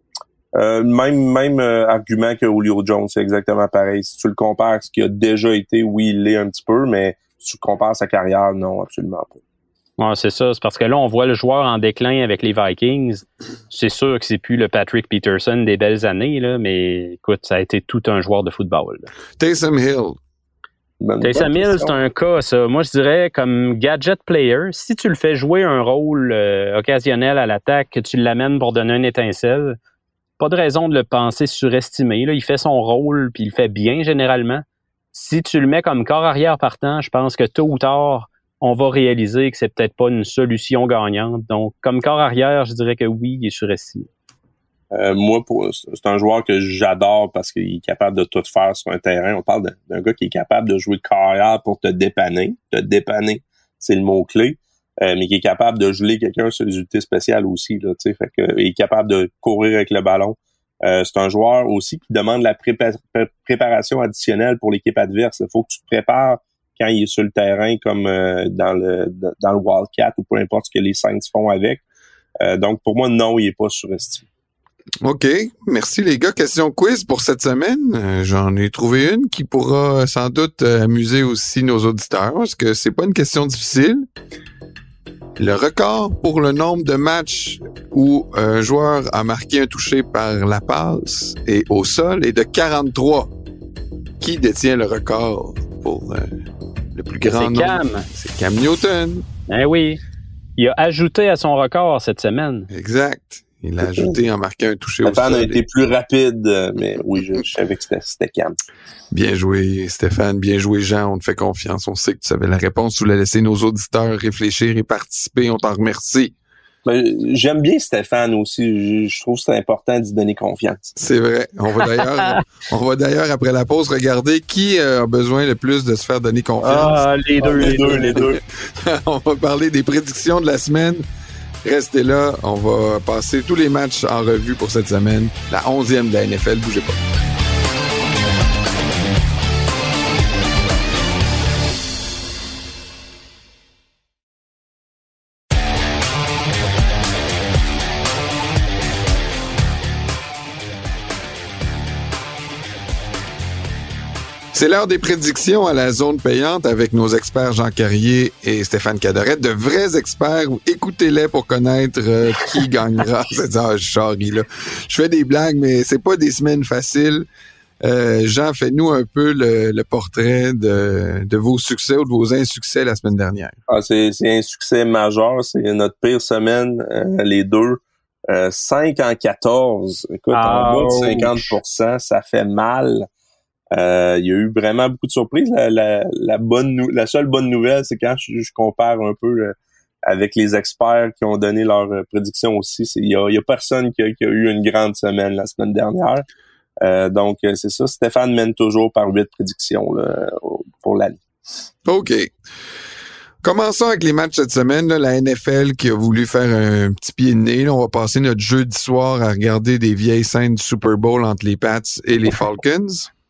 Euh, même, même euh, argument que Julio Jones, c'est exactement pareil. Si tu le compares à ce qu'il a déjà été, oui, il l'est un petit peu, mais si tu compares sa carrière, non, absolument pas. Ouais, c'est ça. C'est parce que là, on voit le joueur en déclin avec les Vikings. C'est sûr que c'est plus le Patrick Peterson des belles années, là, mais écoute, ça a été tout un joueur de football. Là. Taysom Hill. Bonne Taysom Hill, c'est un cas, ça. Moi, je dirais comme gadget player. Si tu le fais jouer un rôle euh, occasionnel à l'attaque, que tu l'amènes pour donner une étincelle, pas de raison de le penser surestimé. Là. Il fait son rôle, puis il le fait bien généralement. Si tu le mets comme corps arrière partant, je pense que tôt ou tard, on va réaliser que c'est peut-être pas une solution gagnante. Donc, comme corps arrière, je dirais que oui, il est surestimé. Euh, moi, pour, c'est un joueur que j'adore parce qu'il est capable de tout faire sur un terrain. On parle d'un, d'un gars qui est capable de jouer corps arrière pour te dépanner. Te dépanner, c'est le mot-clé. Euh, mais qui est capable de geler quelqu'un sur des unités spéciales aussi. Là, fait que, il est capable de courir avec le ballon. Euh, c'est un joueur aussi qui demande la prépa- pré- préparation additionnelle pour l'équipe adverse. Il faut que tu te prépares quand il est sur le terrain, comme euh, dans le dans le Wildcat ou peu importe ce que les Saints font avec. Euh, donc, pour moi, non, il est pas surestimé. OK. Merci, les gars. Question quiz pour cette semaine. Euh, j'en ai trouvé une qui pourra sans doute amuser aussi nos auditeurs, parce que c'est pas une question difficile. Le record pour le nombre de matchs où un joueur a marqué un touché par la passe et au sol est de quarante-trois. Qui détient le record pour euh, le plus grand C'est nombre? Cam. C'est Cam Newton. Eh oui. Il a ajouté à son record cette semaine. Exact. Il a ajouté en marquant un touché au sol. Stéphane a été plus rapide, mais oui, je, je savais que c'était, c'était Cam. Bien joué, Stéphane. Bien joué, Jean. On te fait confiance. On sait que tu savais la réponse. Tu voulais laisser nos auditeurs réfléchir et participer. On t'en remercie. Ben, j'aime bien Stéphane aussi. Je, je trouve que c'est important d'y donner confiance. C'est vrai. On va d'ailleurs, on va d'ailleurs après la pause regarder qui a besoin le plus de se faire donner confiance. Ah, les deux, ah, les deux, les deux. On va parler des prédictions de la semaine. Restez là. On va passer tous les matchs en revue pour cette semaine. La onzième de la N F L. Bougez pas. C'est l'heure des prédictions à la zone payante avec nos experts Jean Carrier et Stéphane Cadoret, de vrais experts. Écoutez-les pour connaître euh, qui gagnera. C'est ça, je charrie, là. Je fais des blagues, mais c'est pas des semaines faciles. Euh, Jean, fais-nous un peu le, le portrait de, de vos succès ou de vos insuccès la semaine dernière. Ah, c'est, c'est un succès majeur. C'est notre pire semaine, euh, les deux. Euh, cinq en quatorze. Écoute, en bas de cinquante pour cent, ça fait mal. Euh, il y a eu vraiment beaucoup de surprises. La, la, la bonne nou- la seule bonne nouvelle, c'est quand je, je compare un peu euh, avec les experts qui ont donné leurs euh, prédictions aussi. Il y a, y a personne qui a, qui a eu une grande semaine la semaine dernière. Euh, donc, c'est ça. Stéphane mène toujours par huit prédictions là, pour l'année. OK. Commençons avec les matchs cette semaine. Là, la N F L qui a voulu faire un petit pied de nez. Là, on va passer notre jeudi soir à regarder des vieilles scènes du Super Bowl entre les Pats et les Falcons.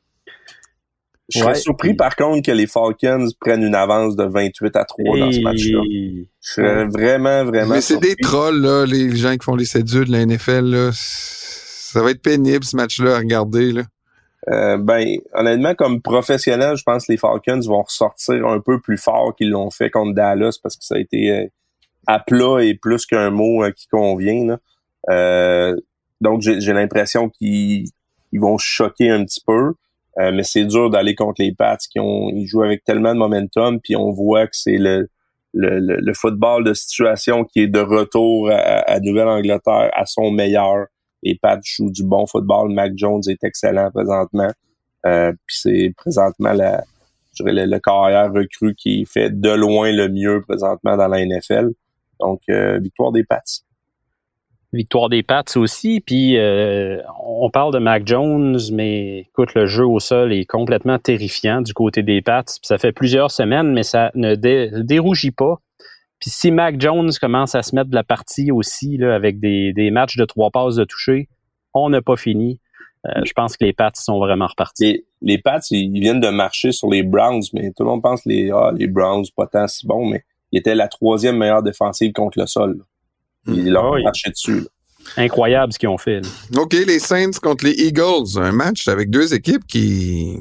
Je serais ouais. surpris, par contre, que les Falcons prennent une avance de vingt-huit à trois et... dans ce match-là. Je serais vraiment, vraiment Mais c'est surpris. des trolls, là, les gens qui font les cédules de la N F L. Là. Ça va être pénible, ce match-là, à regarder. Là. Euh, ben, honnêtement, comme professionnel, je pense que les Falcons vont ressortir un peu plus fort qu'ils l'ont fait contre Dallas parce que ça a été euh, à plat et plus qu'un mot euh, qui convient. Là. Euh, donc, j'ai, j'ai l'impression qu'ils ils vont choquer un petit peu. Euh, mais c'est dur d'aller contre les Pats qui ont ils jouent avec tellement de momentum, puis on voit que c'est le le, le, le football de situation qui est de retour à, à Nouvelle-Angleterre à son meilleur. Les Pats jouent du bon football. Mac Jones est excellent présentement. Euh, puis c'est présentement la je dirais le, le carrière recrue qui fait de loin le mieux présentement dans la N F L. Donc euh, victoire des Pats. Victoire des Pats aussi, puis euh, on parle de Mac Jones, mais écoute, le jeu au sol est complètement terrifiant du côté des Pats. Puis ça fait plusieurs semaines, mais ça ne dé- dérougit pas. Puis si Mac Jones commence à se mettre de la partie aussi, là, avec des, des matchs de trois passes de toucher, on n'a pas fini. Euh, je pense que les Pats sont vraiment repartis. Les, les Pats, ils viennent de marcher sur les Browns, mais tout le monde pense les ah, les Browns, pas tant si bon, mais ils étaient la troisième meilleure défensive contre le sol. Là. Ils leur ont marché dessus. Là. Incroyable ce qu'ils ont fait. Là. OK, les Saints contre les Eagles. Un match avec deux équipes qui...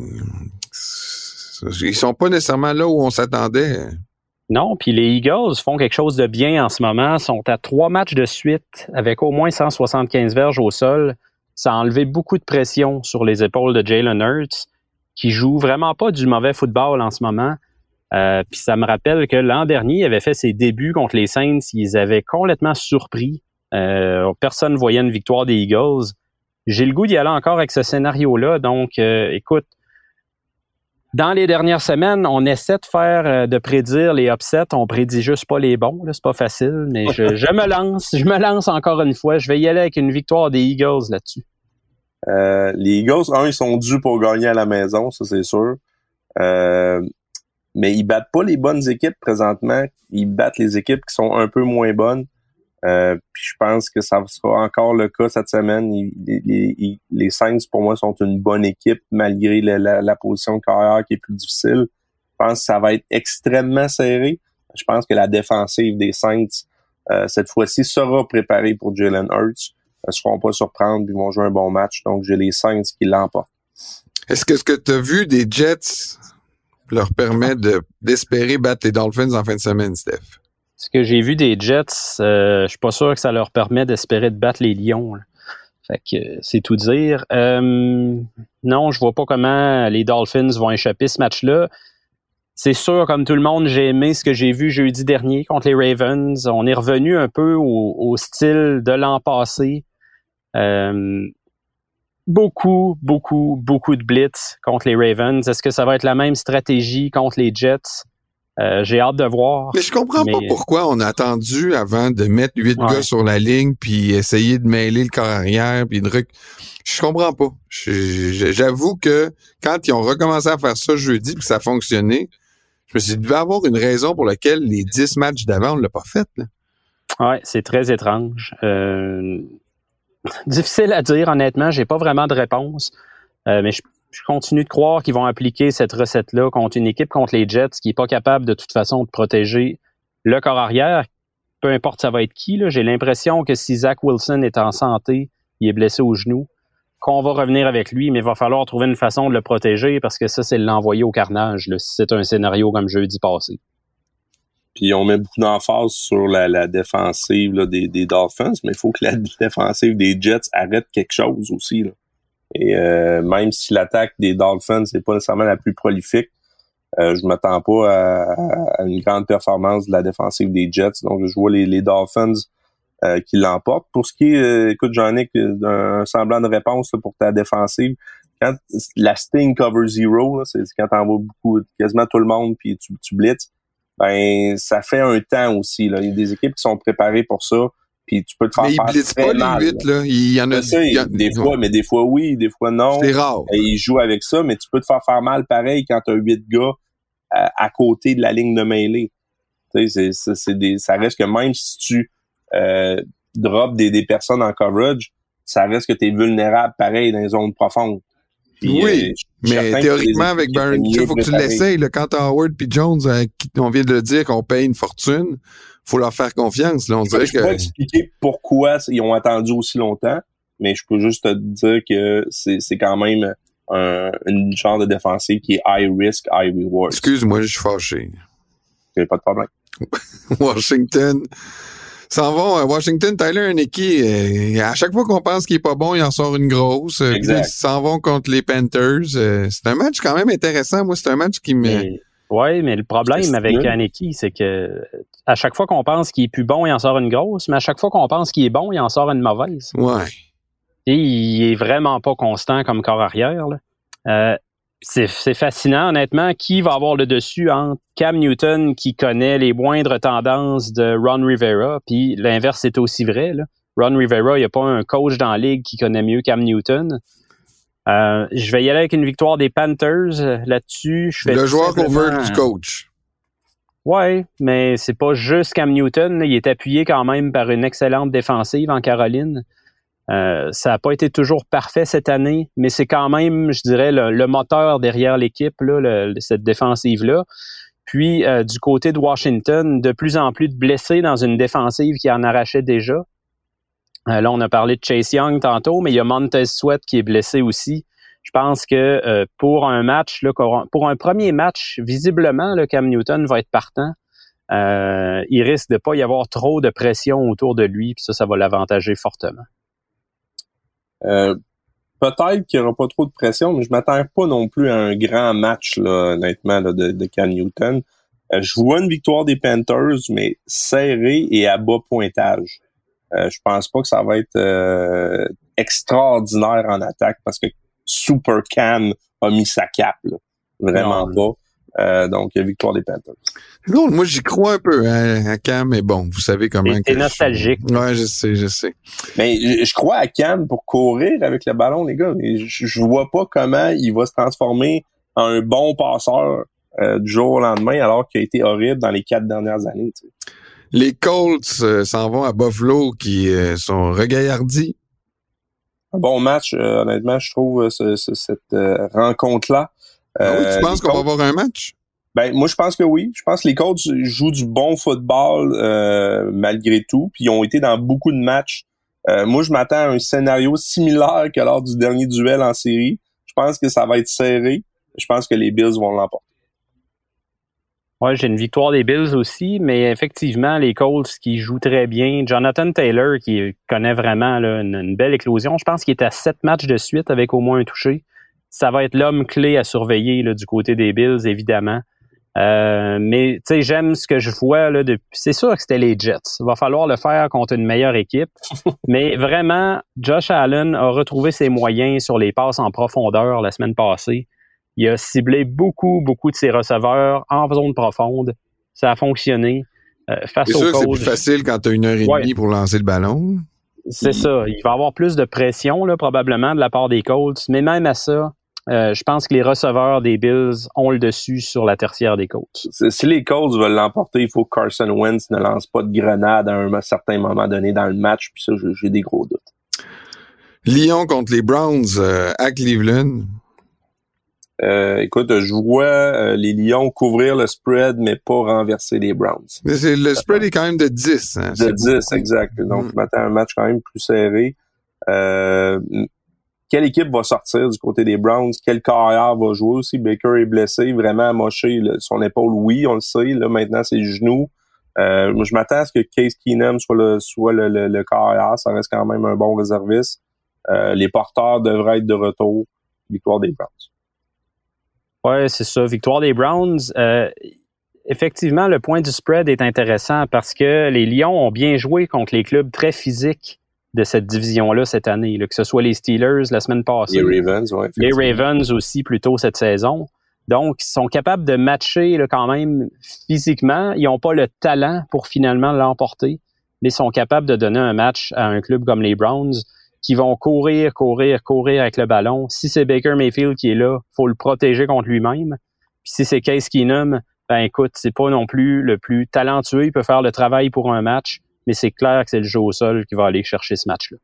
Ils sont pas nécessairement là où on s'attendait. Non, puis les Eagles font quelque chose de bien en ce moment. Ils sont à trois matchs de suite avec au moins cent soixante-quinze verges au sol. Ça a enlevé beaucoup de pression sur les épaules de Jalen Hurts, qui joue vraiment pas du mauvais football en ce moment. Euh, puis ça me rappelle que l'an dernier, il avait fait ses débuts contre les Saints. Ils avaient complètement surpris. Euh, personne ne voyait une victoire des Eagles. J'ai le goût d'y aller encore avec ce scénario-là. Donc, euh, écoute, dans les dernières semaines, on essaie de faire, euh, de prédire les upsets. On prédit juste pas les bons. Là, c'est pas facile, mais je, je me lance. Je me lance encore une fois. Je vais y aller avec une victoire des Eagles là-dessus. Euh, les Eagles, un, ils sont dus pour gagner à la maison, ça c'est sûr. Euh, mais ils battent pas les bonnes équipes présentement. Ils battent les équipes qui sont un peu moins bonnes. Euh, puis je pense que ça sera encore le cas cette semaine. Les, les, les Saints, pour moi, sont une bonne équipe malgré la, la, la position de carrière qui est plus difficile. Je pense que ça va être extrêmement serré. Je pense que la défensive des Saints, euh, cette fois-ci, sera préparée pour Jalen Hurts. Ils ne se feront pas surprendre, ils vont jouer un bon match. Donc, j'ai les Saints qui l'emportent. Est-ce que ce que tu as vu des Jets leur permet de, d'espérer battre les Dolphins en fin de semaine, Steph? Ce que j'ai vu des Jets, euh, je suis pas sûr que ça leur permet d'espérer de battre les Lions. Là. Fait que euh, c'est tout dire. Euh, non, je vois pas comment les Dolphins vont échapper ce match-là. C'est sûr, comme tout le monde, j'ai aimé ce que j'ai vu jeudi dernier contre les Ravens. On est revenu un peu au, au style de l'an passé. Euh, beaucoup, beaucoup, beaucoup de blitz contre les Ravens. Est-ce que ça va être la même stratégie contre les Jets? Euh, j'ai hâte de voir. Mais je comprends mais... pas pourquoi on a attendu avant de mettre huit ouais. gars sur la ligne puis essayer de mêler le corps arrière puis de rec... Je comprends pas. Je, j'avoue que quand ils ont recommencé à faire ça jeudi puis que ça a fonctionné, je me suis dit, il devait y avoir une raison pour laquelle les dix matchs d'avant, on l'a pas fait. Là. Ouais, c'est très étrange. Euh... Difficile à dire, honnêtement. J'ai pas vraiment de réponse. Euh, mais je Je continue de croire qu'ils vont appliquer cette recette-là contre une équipe contre les Jets qui n'est pas capable de toute façon de protéger le corps arrière, peu importe ça va être qui. Là. J'ai l'impression que si Zach Wilson est en santé, il est blessé au genou, qu'on va revenir avec lui, mais il va falloir trouver une façon de le protéger parce que ça, c'est de l'envoyer au carnage, là, si c'est un scénario comme jeudi passé. Puis on met beaucoup d'emphase sur la, la défensive là, des, des Dolphins, mais il faut que la défensive des Jets arrête quelque chose aussi. Là. Et euh, même si l'attaque des Dolphins n'est pas nécessairement la plus prolifique, euh, je m'attends pas à, à une grande performance de la défensive des Jets. Donc je vois les, les Dolphins euh, qui l'emportent. Pour ce qui est, euh, écoute Jean-Nic, d'un semblant de réponse là, pour ta défensive, quand la Sting cover zero, là, c'est quand t'envoies beaucoup, quasiment tout le monde puis tu, tu blitzes. Ben ça fait un temps aussi là. Il y a des équipes qui sont préparées pour ça, puis tu peux te faire mais faire ils blitzent pas mal, les huit là. là. Il y en a, ça, il y a des fois, mais des fois oui, des fois non. C'est rare. Et ils jouent avec ça, mais tu peux te faire faire mal pareil quand tu as huit gars à, à côté de la ligne de mêlée. Tu sais, c'est, c'est, c'est des, ça reste que même si tu euh, drops des, des personnes en coverage, ça reste que tu es vulnérable pareil dans les zones profondes. Puis, oui, euh, mais théoriquement, avec Byron, il faut que tu l'essayes. Là, quand Howard et Jones, euh, qui, on vient de le dire qu'on paye une fortune, faut leur faire confiance. Là, on je dirait je que... peux pas expliquer pourquoi ils ont attendu aussi longtemps, mais je peux juste te dire que c'est, c'est quand même un, une genre de défensive qui est high risk, high reward. Excuse-moi, je suis fâché. J'ai pas de problème. Washington... S'en vont à Washington, Tyler Heinicke, euh, à chaque fois qu'on pense qu'il est pas bon, il en sort une grosse. Euh, puis ils s'en vont contre les Panthers. Euh, c'est un match quand même intéressant. Moi, c'est un match qui me... Oui, mais le problème avec Heinicke, c'est que à chaque fois qu'on pense qu'il est plus bon, il en sort une grosse, mais à chaque fois qu'on pense qu'il est bon, il en sort une mauvaise. Ouais. Et il est vraiment pas constant comme corps arrière, là. Euh, C'est, c'est fascinant, honnêtement. Qui va avoir le dessus entre Cam Newton, qui connaît les moindres tendances de Ron Rivera, puis l'inverse est aussi vrai, là. Ron Rivera, il n'y a pas un coach dans la ligue qui connaît mieux Cam Newton. Euh, je vais y aller avec une victoire des Panthers euh, là-dessus. Je fais le joueur simplement... over du coach. Ouais, mais c'est pas juste Cam Newton, là. Il est appuyé quand même par une excellente défensive en Caroline. Euh, ça n'a pas été toujours parfait cette année, mais c'est quand même, je dirais, le, le moteur derrière l'équipe, là, le, cette défensive-là. Puis, euh, du côté de Washington, de plus en plus de blessés dans une défensive qui en arrachait déjà. Euh, là, on a parlé de Chase Young tantôt, mais il y a Montez Sweat qui est blessé aussi. Je pense que euh, pour un match, là, pour un premier match, visiblement, là, Cam Newton va être partant. Euh, il risque de pas y avoir trop de pression autour de lui, puis ça, ça va l'avantager fortement. Euh, peut-être qu'il n'y aura pas trop de pression, mais je m'attends pas non plus à un grand match, là, honnêtement, là, de, de Cam Newton. Euh, je vois une victoire des Panthers, mais serrée et à bas pointage. Euh, je pense pas que ça va être euh, extraordinaire en attaque parce que Super Cam a mis sa cape, là. Vraiment non. pas. Euh, donc, victoire des Panthers. Non, moi, j'y crois un peu hein, à Cam, mais bon, vous savez comment... C'est nostalgique. Je... Ouais, je sais, je sais. Mais je, je crois à Cam pour courir avec le ballon, les gars. Mais je, je vois pas comment il va se transformer en un bon passeur euh, du jour au lendemain, alors qu'il a été horrible dans les quatre dernières années. Tu sais. Les Colts euh, s'en vont à Buffalo, qui euh, sont regaillardis. Un bon match, euh, honnêtement, je trouve, ce, ce, cette euh, rencontre-là. Ah oui, tu penses qu'on Colts, va avoir un match? Ben, moi, je pense que oui. Je pense que les Colts jouent du bon football euh, malgré tout, puis ils ont été dans beaucoup de matchs. Euh, moi, je m'attends à un scénario similaire que lors du dernier duel en série. Je pense que ça va être serré. Je pense que les Bills vont l'emporter. Oui, j'ai une victoire des Bills aussi, mais effectivement, les Colts qui jouent très bien. Jonathan Taylor qui connaît vraiment là, une, une belle éclosion. Je pense qu'il est à sept matchs de suite avec au moins un touché. Ça va être l'homme clé à surveiller là, du côté des Bills, évidemment. Euh, mais tu sais, j'aime ce que je vois là. Depuis... C'est sûr que c'était les Jets. Il va falloir le faire contre une meilleure équipe. Mais vraiment, Josh Allen a retrouvé ses moyens sur les passes en profondeur la semaine passée. Il a ciblé beaucoup, beaucoup de ses receveurs en zone profonde. Ça a fonctionné. Euh, face c'est au sûr coach, que c'est plus facile quand tu as une heure et ouais. demie pour lancer le ballon. C'est mm-hmm. ça. Il va y avoir plus de pression là, probablement de la part des Colts. Mais même à ça, Euh, je pense que les receveurs des Bills ont le dessus sur la tertiaire des Colts. Si les Colts veulent l'emporter, il faut que Carson Wentz ne lance pas de grenade à un certain moment donné dans le match, puis ça, j'ai des gros doutes. Lyon contre les Browns euh, à Cleveland. Euh, écoute, je vois euh, les Lions couvrir le spread, mais pas renverser les Browns. Mais c'est, le spread est quand même de dix. Hein, de dix, beaucoup. Exact. Donc, mm. je m'attends à un match quand même plus serré. Euh, quelle équipe va sortir du côté des Browns, quel carrière va jouer aussi. Baker est blessé, vraiment amoché, là, son épaule, oui, on le sait, là, maintenant c'est le genou. Euh, moi, je m'attends à ce que Case Keenum soit le, soit le, le, le carrière, ça reste quand même un bon réserviste. Euh, les porteurs devraient être de retour. Victoire des Browns. Ouais, c'est ça, victoire des Browns. Euh, effectivement, le point du spread est intéressant parce que les Lions ont bien joué contre les clubs très physiques de cette division-là cette année, là, que ce soit les Steelers la semaine passée. Les Ravens, oui. Les Ravens aussi plus tôt cette saison. Donc, ils sont capables de matcher là, quand même physiquement. Ils n'ont pas le talent pour finalement l'emporter, mais ils sont capables de donner un match à un club comme les Browns qui vont courir, courir, courir avec le ballon. Si c'est Baker Mayfield qui est là, faut le protéger contre lui-même. Puis si c'est Case Keenum, ben écoute, c'est pas non plus le plus talentueux. Il peut faire le travail pour un match, mais c'est clair que c'est le jeu au sol qui va aller chercher ce match-là.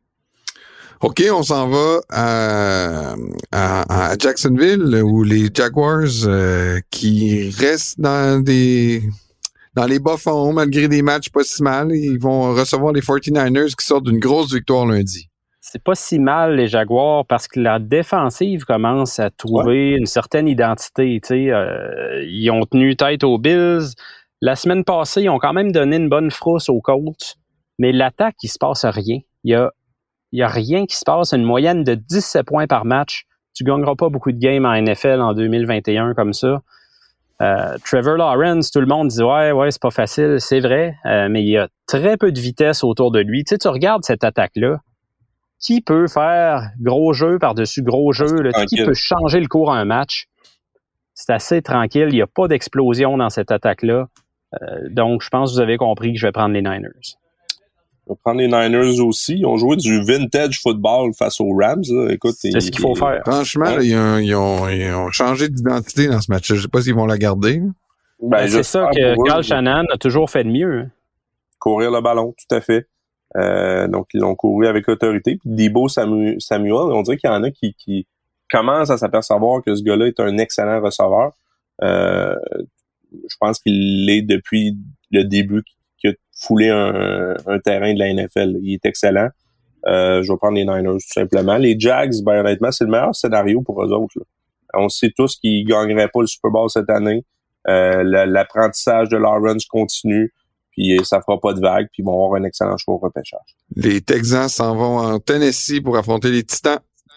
OK, on s'en va à, à, à Jacksonville, où les Jaguars euh, qui restent dans des dans les bas-fonds, malgré des matchs pas si mal, ils vont recevoir les forty-niners qui sortent d'une grosse victoire lundi. C'est pas si mal, les Jaguars, parce que la défensive commence à trouver ouais. une certaine identité. Tu sais, euh, ils ont tenu tête aux Bills. La semaine passée, ils ont quand même donné une bonne frousse aux Colts, mais l'attaque, il se passe rien. Il y a Il n'y a rien qui se passe, une moyenne de dix-sept points par match. Tu ne gagneras pas beaucoup de games en N F L en deux mille vingt et un comme ça. Euh, Trevor Lawrence, tout le monde dit « Ouais, ouais, c'est pas facile », c'est vrai, euh, mais il y a très peu de vitesse autour de lui. Tu sais, tu regardes cette attaque-là, qui peut faire gros jeu par-dessus gros jeu, là, qui peut changer le cours à un match? C'est assez tranquille, il n'y a pas d'explosion dans cette attaque-là. Euh, donc, je pense que vous avez compris que je vais prendre les Niners. On va prendre les Niners aussi. Ils ont joué du vintage football face aux Rams. Là. Écoute, c'est et, ce qu'il faut et, faire. Franchement, ouais. là, ils, ont, ils, ont, ils ont changé d'identité dans ce match. Je ne sais pas s'ils vont la garder. Ben, c'est ça que Kyle Shanahan a toujours fait de mieux. Courir le ballon, tout à fait. Euh, donc, ils l'ont couru avec autorité. Puis Debo Samuel, on dirait qu'il y en a qui, qui commencent à s'apercevoir que ce gars-là est un excellent receveur. Euh, je pense qu'il l'est depuis le début qu'il a foulé un, un terrain de la N F L. Il est excellent. Euh, je vais prendre les Niners tout simplement. Les Jags, ben honnêtement, c'est le meilleur scénario pour eux autres. Là. On sait tous qu'ils gagneraient pas le Super Bowl cette année. Euh, l'apprentissage de Lawrence continue. Puis ça fera pas de vague, puis ils vont avoir un excellent choix au repêchage. Les Texans s'en vont en Tennessee pour affronter les Titans.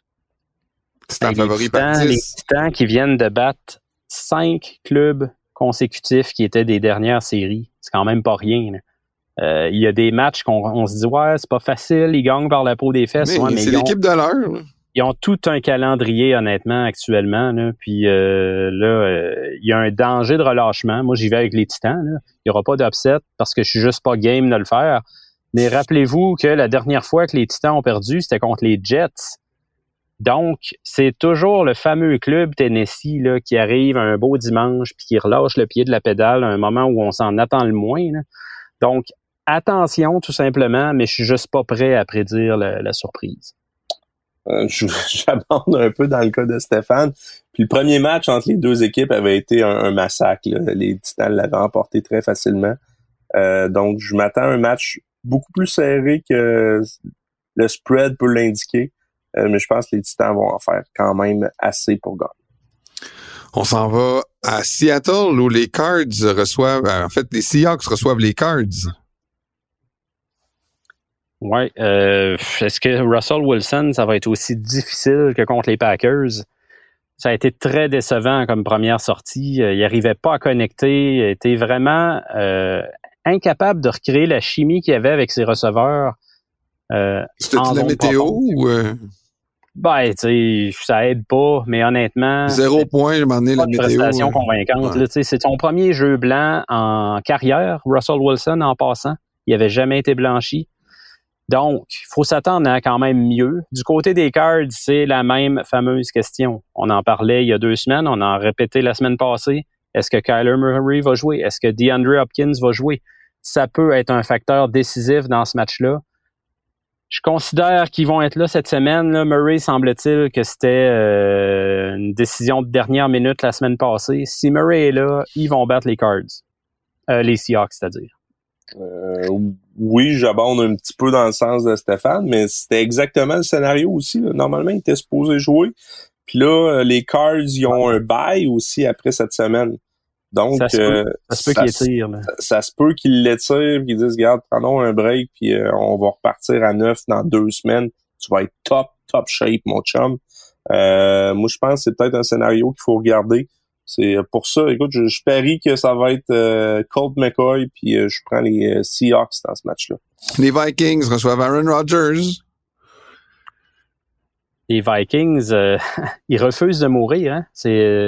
Titans favoris par dix. Les Titans qui viennent de battre cinq clubs consécutifs qui étaient des dernières séries. C'est quand même pas rien. Euh, il y a des matchs qu'on on se dit « Ouais, c'est pas facile, ils gagnent par la peau des fesses. » Mais, ouais, mais c'est l'équipe de l'heure. Ils ont tout un calendrier, honnêtement, actuellement. Là. Puis euh, là, euh, il y a un danger de relâchement. Moi, j'y vais avec les Titans. Là. Il n'y aura pas d'upset parce que je suis juste pas game de le faire. Mais rappelez-vous que la dernière fois que les Titans ont perdu, c'était contre les Jets. Donc, c'est toujours le fameux club Tennessee là, qui arrive un beau dimanche puis qui relâche le pied de la pédale à un moment où on s'en attend le moins. Là. Donc, attention tout simplement, mais je suis juste pas prêt à prédire la, la surprise. Euh, j'abonde un peu dans le cas de Stéphane. Puis le premier match entre les deux équipes avait été un, un massacre. Là. Les Titans l'avaient emporté très facilement. Euh, donc, je m'attends à un match beaucoup plus serré que le spread peut l'indiquer. Euh, mais je pense que les Titans vont en faire quand même assez pour gagner. On s'en va à Seattle où les Cards reçoivent... En fait, les Seahawks reçoivent les Cards. Oui. Euh, est-ce que Russell Wilson, ça va être aussi difficile que contre les Packers? Ça a été très décevant comme première sortie. Il n'arrivait pas à connecter. Il était vraiment euh, incapable de recréer la chimie qu'il y avait avec ses receveurs. Euh, C'était la météo ou... Euh... Ben, tu sais, ça aide pas, mais honnêtement... Zéro point, je m'en ai la météo. Pas de prestation convaincante. Ouais. Là, c'est son premier jeu blanc en carrière, Russell Wilson, en passant. Il n'avait jamais été blanchi. Donc, il faut s'attendre à quand même mieux. Du côté des Cards, c'est la même fameuse question. On en parlait il y a deux semaines, on en a répété la semaine passée. Est-ce que Kyler Murray va jouer? Est-ce que DeAndre Hopkins va jouer? Ça peut être un facteur décisif dans ce match-là. Je considère qu'ils vont être là cette semaine. Là. Murray, semble-t-il que c'était euh, une décision de dernière minute la semaine passée. Si Murray est là, ils vont battre les Cards. Euh, les Seahawks, c'est-à-dire. Euh, oui, j'abonde un petit peu dans le sens de Stéphane, mais c'était exactement le scénario aussi. Là. Normalement, il était supposé jouer. Puis là, les Cards, ils ont un bye aussi après cette semaine. Donc, ça se euh, peut, ça se peut qu'ils étirent. Là. Ça, ça se peut qu'ils l'étirent, qu'ils disent, regarde, prenons un break, puis euh, on va repartir à neuf dans deux semaines. Tu vas être top, top shape, mon chum. Euh, moi, je pense que c'est peut-être un scénario qu'il faut regarder. C'est pour ça, écoute, je, je parie que ça va être euh, Colt McCoy, puis euh, je prends les euh, Seahawks dans ce match-là. Les Vikings reçoivent Aaron Rodgers. Les Vikings, euh, ils refusent de mourir. Hein? C'est, euh,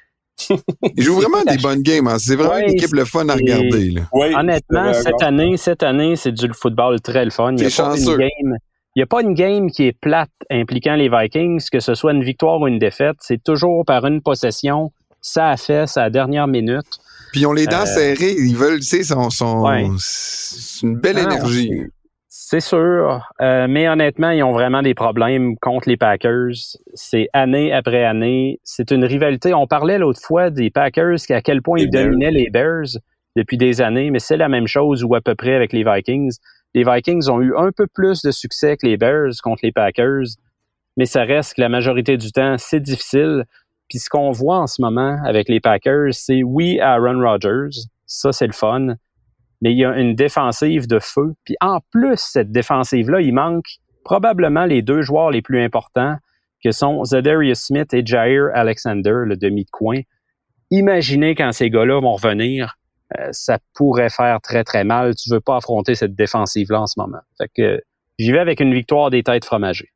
ils jouent vraiment des bonnes games. Hein? C'est vraiment ouais, une équipe le fun à regarder. Là. Oui, honnêtement, cette année, cette année, c'est du football très le fun. Il n'y a pas une game. Il n'y a pas une game qui est plate impliquant les Vikings, que ce soit une victoire ou une défaite. C'est toujours par une possession. Ça a fait, c'est à la dernière minute. Puis ils ont les dents euh, serrées. Ils veulent, tu sais, son, son, ouais. c'est une belle ah, énergie. C'est sûr. Euh, mais honnêtement, ils ont vraiment des problèmes contre les Packers. C'est année après année. C'est une rivalité. On parlait l'autre fois des Packers, à quel point les ils Bears. dominaient les Bears depuis des années. Mais c'est la même chose ou à peu près avec les Vikings. Les Vikings ont eu un peu plus de succès que les Bears contre les Packers, mais ça reste que la majorité du temps, c'est difficile. Puis ce qu'on voit en ce moment avec les Packers, c'est oui, Aaron Rodgers, ça c'est le fun, mais il y a une défensive de feu. Puis en plus, cette défensive-là, il manque probablement les deux joueurs les plus importants, que sont Za'Darius Smith et Jair Alexander, le demi de coin. Imaginez quand ces gars-là vont revenir, Euh, ça pourrait faire très, très mal. Tu veux pas affronter cette défensive-là en ce moment. Fait que euh, j'y vais avec une victoire des têtes fromagées.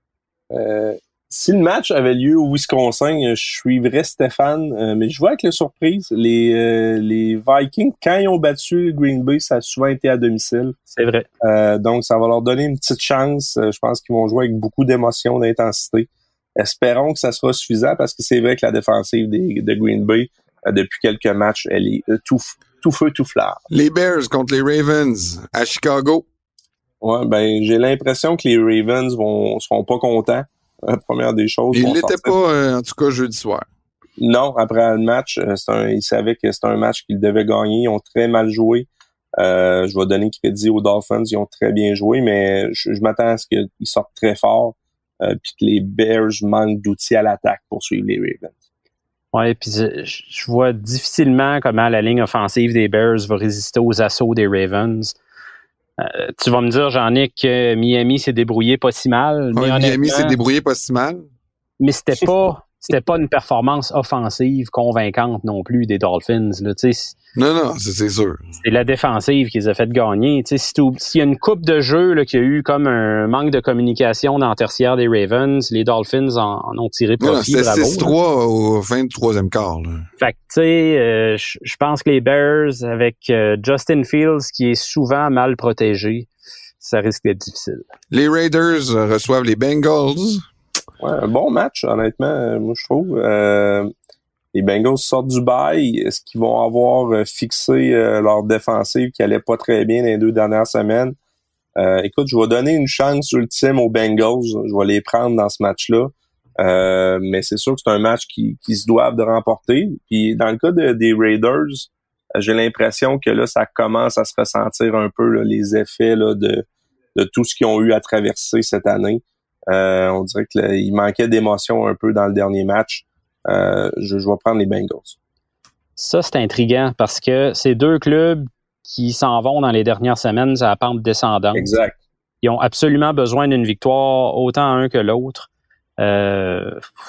Euh, si le match avait lieu au Wisconsin, je suivrais Stéphane, euh, mais je vois avec la surprise, les, euh, les Vikings, quand ils ont battu Green Bay, ça a souvent été à domicile. C'est vrai. Euh, donc, ça va leur donner une petite chance. Je pense qu'ils vont jouer avec beaucoup d'émotion, d'intensité. Espérons que ça sera suffisant parce que c'est vrai que la défensive des, de Green Bay, depuis quelques matchs, elle est tout, tout feu, tout fleur. Les Bears contre les Ravens à Chicago. Ouais, ben j'ai l'impression que les Ravens vont seront pas contents. La première des choses. Ils l'étaient pas, euh, en tout cas, jeudi soir. Non, après le match, c'est un, ils savaient que c'était un match qu'ils devaient gagner. Ils ont très mal joué. Euh, je vais donner crédit aux Dolphins. Ils ont très bien joué, mais je, je m'attends à ce qu'ils sortent très fort euh, puis que les Bears manquent d'outils à l'attaque pour suivre les Ravens. Oui, puis je vois difficilement comment la ligne offensive des Bears va résister aux assauts des Ravens. Euh, tu vas me dire, Jean-Nic, que Miami s'est débrouillé pas si mal. Mais ouais, Miami s'est débrouillé pas si mal. Mais c'était pas c'était pas une performance offensive convaincante non plus des Dolphins. Là, non, non, c'est, c'est sûr. C'est la défensive qui les a fait gagner. Si s'il y a une coupe de jeu là, qui a eu comme un manque de communication dans le tertiaire des Ravens, les Dolphins en, en ont tiré profit. Non, c'était bravo, six trois là. Au fin du troisième quart. Là. Fait que, tu sais, euh, je pense que les Bears, avec euh, Justin Fields, qui est souvent mal protégé, ça risque d'être difficile. Les Raiders reçoivent les Bengals. Ouais, un bon match, honnêtement, moi je trouve. Euh, les Bengals sortent du bail. Est-ce qu'ils vont avoir fixé euh, leur défensive qui allait pas très bien les deux dernières semaines? Euh, écoute, je vais donner une chance ultime aux Bengals. Je vais les prendre dans ce match-là. Euh, mais c'est sûr que c'est un match qui, qui se doivent de remporter. Puis dans le cas de, des Raiders, j'ai l'impression que là, ça commence à se ressentir un peu là, les effets là, de, de tout ce qu'ils ont eu à traverser cette année. Euh, on dirait qu'il manquait d'émotion un peu dans le dernier match. Euh, je, je vais prendre les Bengals. Ça, c'est intriguant parce que c'est deux clubs qui s'en vont dans les dernières semaines à la pente descendante. Exact. Ils ont absolument besoin d'une victoire, autant un que l'autre. Euh,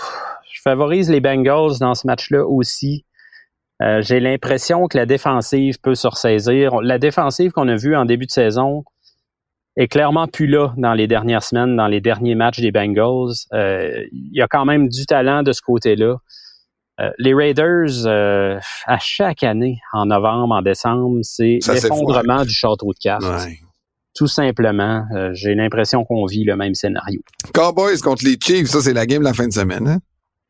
je favorise les Bengals dans ce match-là aussi. Euh, j'ai l'impression que la défensive peut se ressaisir. La défensive qu'on a vue en début de saison est clairement plus là dans les dernières semaines, dans les derniers matchs des Bengals. Euh, il y a quand même du talent de ce côté-là. Euh, les Raiders, euh, à chaque année, en novembre, en décembre, c'est ça, l'effondrement c'est du château de cartes. Ouais. Tout simplement. Euh, j'ai l'impression qu'on vit le même scénario. Cowboys contre les Chiefs, ça, c'est la game de la fin de semaine, hein?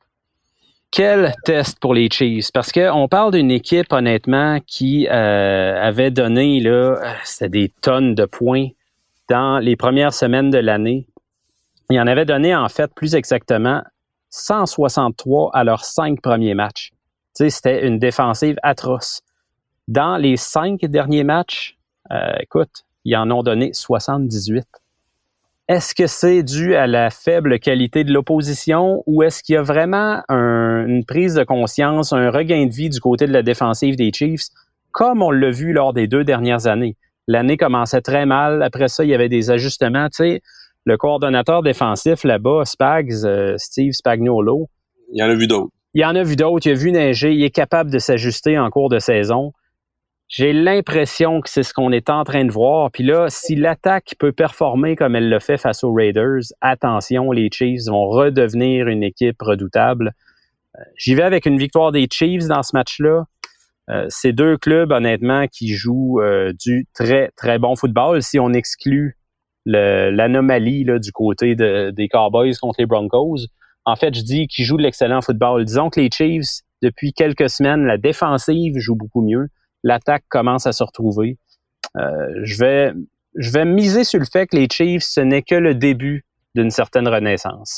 Quel test pour les Chiefs? Parce qu'on parle d'une équipe, honnêtement, qui euh, avait donné, là, c'était des tonnes de points dans les premières semaines de l'année. Il en avait donné, en fait, plus exactement, cent soixante-trois à leurs cinq premiers matchs. Tu sais, c'était une défensive atroce. Dans les cinq derniers matchs, Euh, écoute, ils en ont donné soixante-dix-huit. Est-ce que c'est dû à la faible qualité de l'opposition ou est-ce qu'il y a vraiment un, une prise de conscience, un regain de vie du côté de la défensive des Chiefs, comme on l'a vu lors des deux dernières années? L'année commençait très mal. Après ça, il y avait des ajustements. Tu sais, le coordonnateur défensif là-bas, Spags, euh, Steve Spagnuolo. Il y en a vu d'autres. Il y en a vu d'autres. Il a vu neiger. Il est capable de s'ajuster en cours de saison. J'ai l'impression que c'est ce qu'on est en train de voir. Puis là, si l'attaque peut performer comme elle l'a fait face aux Raiders, attention, les Chiefs vont redevenir une équipe redoutable. Euh, j'y vais avec une victoire des Chiefs dans ce match-là. Euh, c'est deux clubs, honnêtement, qui jouent euh, du très, très bon football. Si on exclut le, l'anomalie là, du côté de, des Cowboys contre les Broncos, en fait, je dis qu'ils jouent de l'excellent football. Disons que les Chiefs, depuis quelques semaines, la défensive joue beaucoup mieux. L'attaque commence à se retrouver. Euh, je vais, je vais miser sur le fait que les Chiefs, ce n'est que le début d'une certaine renaissance.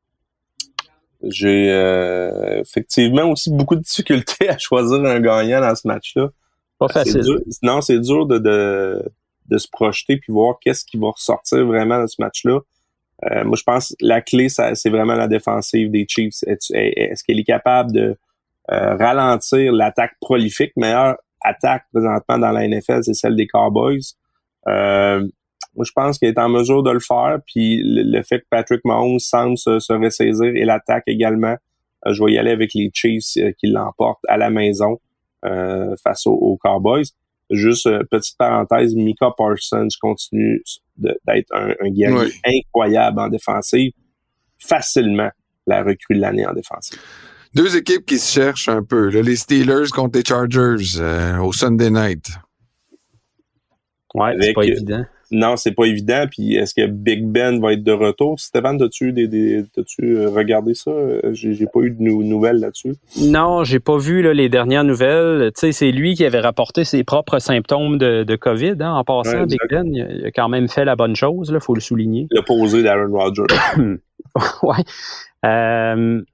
J'ai euh, effectivement aussi beaucoup de difficultés à choisir un gagnant dans ce match-là. Pas facile. C'est dur, non, c'est dur de, de, de se projeter puis voir qu'est-ce qui va ressortir vraiment dans ce match-là. Euh, moi, je pense que la clé, ça, c'est vraiment la défensive des Chiefs. Est-ce, est-ce qu'elle est capable de euh, ralentir l'attaque prolifique? Meilleure attaque présentement dans la N F L, c'est celle des Cowboys. Euh, moi, je pense qu'elle est en mesure de le faire. Puis le, le fait que Patrick Mahomes semble se, se ressaisir et l'attaque également, euh, je vais y aller avec les Chiefs euh, qui l'emportent à la maison euh, face aux, aux Cowboys. Juste, euh, petite parenthèse, Micah Parsons continue de, d'être un, un guerrier oui. incroyable en défensive. Facilement la recrue de l'année en défensive. Deux équipes qui se cherchent un peu. Là, les Steelers contre les Chargers euh, au Sunday Night. Ouais, avec, c'est pas évident. Non, c'est pas évident. Puis est-ce que Big Ben va être de retour? Stéphane, as-tu, des, des, as-tu regardé ça? J'ai, j'ai pas eu de nou- nouvelles là-dessus. Non, j'ai pas vu là, les dernières nouvelles. Tu sais, c'est lui qui avait rapporté ses propres symptômes de, de COVID. Hein, en passant, ouais, Big Ben, il a quand même fait la bonne chose. Il faut le souligner. L'opposé d'Aaron Rodgers. ouais. Euh...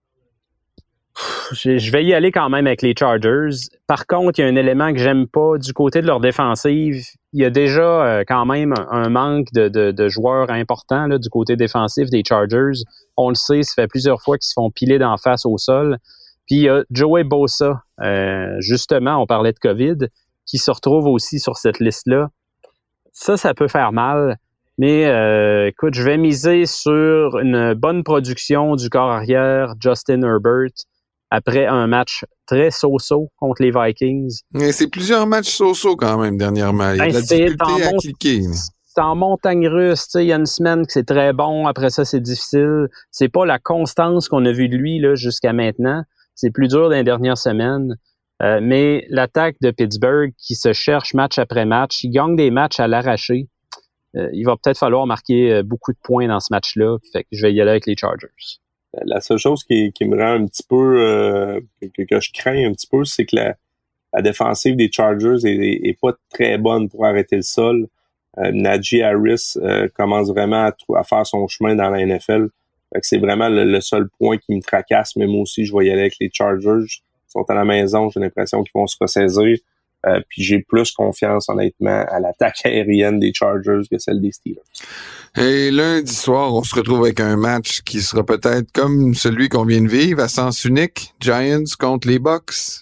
Je vais y aller quand même avec les Chargers. Par contre, il y a un élément que j'aime pas du côté de leur défensive. Il y a déjà euh, quand même un manque de, de, de joueurs importants là, du côté défensif des Chargers. On le sait, ça fait plusieurs fois qu'ils se font piler d'en face au sol. Puis il y a Joey Bosa, euh, justement, on parlait de COVID, qui se retrouve aussi sur cette liste-là. Ça, ça peut faire mal. Mais euh, écoute, je vais miser sur une bonne production du corps arrière Justin Herbert après un match très so-so contre les Vikings. Mais c'est plusieurs matchs so-so quand même dernièrement. Il y a ben, de la difficulté à mont- cliquer. C'est en montagne russe. Il y a une semaine que c'est très bon, après ça c'est difficile. C'est pas la constance qu'on a vue de lui là, jusqu'à maintenant. C'est plus dur dans les dernières semaines. Euh, mais l'attaque de Pittsburgh qui se cherche match après match, il gagne des matchs à l'arraché. Euh, il va peut-être falloir marquer beaucoup de points dans ce match-là. Fait que je vais y aller avec les Chargers. La seule chose qui, qui me rend un petit peu, euh, que, que je crains un petit peu, c'est que la, la défensive des Chargers est, est, est pas très bonne pour arrêter le sol. Euh, Najee Harris euh, commence vraiment à, à faire son chemin dans la N F L. Fait que c'est vraiment le, le seul point qui me tracasse, mais moi aussi, je vais y aller avec les Chargers. Ils sont à la maison, j'ai l'impression qu'ils vont se ressaisir. Euh, puis j'ai plus confiance, honnêtement, à l'attaque aérienne des Chargers que celle des Steelers. Et lundi soir, on se retrouve avec un match qui sera peut-être comme celui qu'on vient de vivre, à sens unique. Giants contre les Bucks.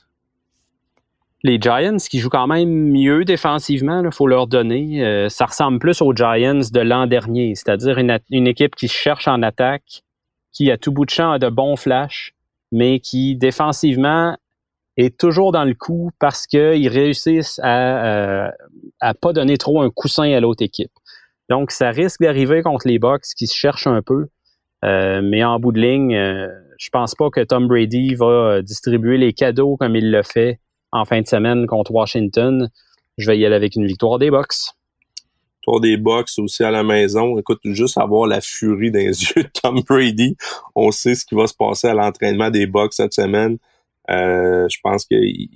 Les Giants qui jouent quand même mieux défensivement, il faut leur donner. Euh, ça ressemble plus aux Giants de l'an dernier, c'est-à-dire une, une équipe qui cherche en attaque, qui à tout bout de champ a de bons flashs, mais qui défensivement est toujours dans le coup parce qu'ils réussissent à, euh, à pas donner trop un coussin à l'autre équipe. Donc, ça risque d'arriver contre les Bucks qui se cherchent un peu. Euh, mais en bout de ligne, euh, je pense pas que Tom Brady va distribuer les cadeaux comme il l'a fait en fin de semaine contre Washington. Je vais y aller avec une victoire des Bucks. Victoire des Bucks aussi à la maison. Écoute, juste avoir la furie dans les yeux de Tom Brady. On sait ce qui va se passer à l'entraînement des Bucks cette semaine. Euh, je pense que il,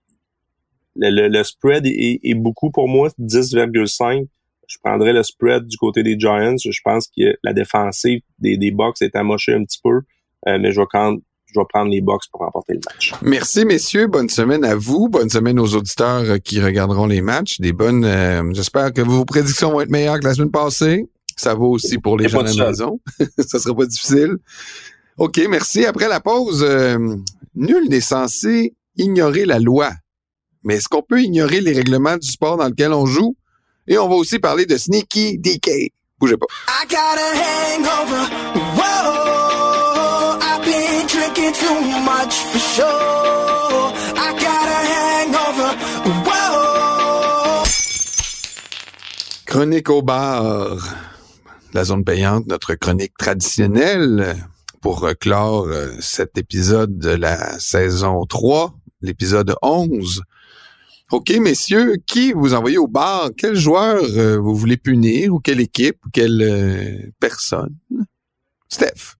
le, le spread est, est beaucoup pour moi, dix virgule cinq. Je prendrais le spread du côté des Giants. Je pense que la défensive des, des Bucks est amochée un petit peu, euh, mais je vais quand je vais prendre les Bucks pour remporter le match. Merci, messieurs. Bonne semaine à vous. Bonne semaine aux auditeurs qui regarderont les matchs. Des bonnes, euh, j'espère que vos prédictions vont être meilleures que la semaine passée. Ça vaut aussi pour les gens à la maison. Ça sera pas difficile. OK, merci. Après la pause, euh, nul n'est censé ignorer la loi. Mais est-ce qu'on peut ignorer les règlements du sport dans lequel on joue? Et on va aussi parler de Sneaky D K. Bougez pas. I got a hangover. Whoa, I've been drinking too much for sure. I got a hangover. Whoa. Chronique au bar. La zone payante, notre chronique traditionnelle pour clore cet épisode de la saison trois, l'épisode onze. OK, messieurs, qui vous envoyez au bar? Quel joueur euh, vous voulez punir ou quelle équipe ou quelle euh, personne? Steph.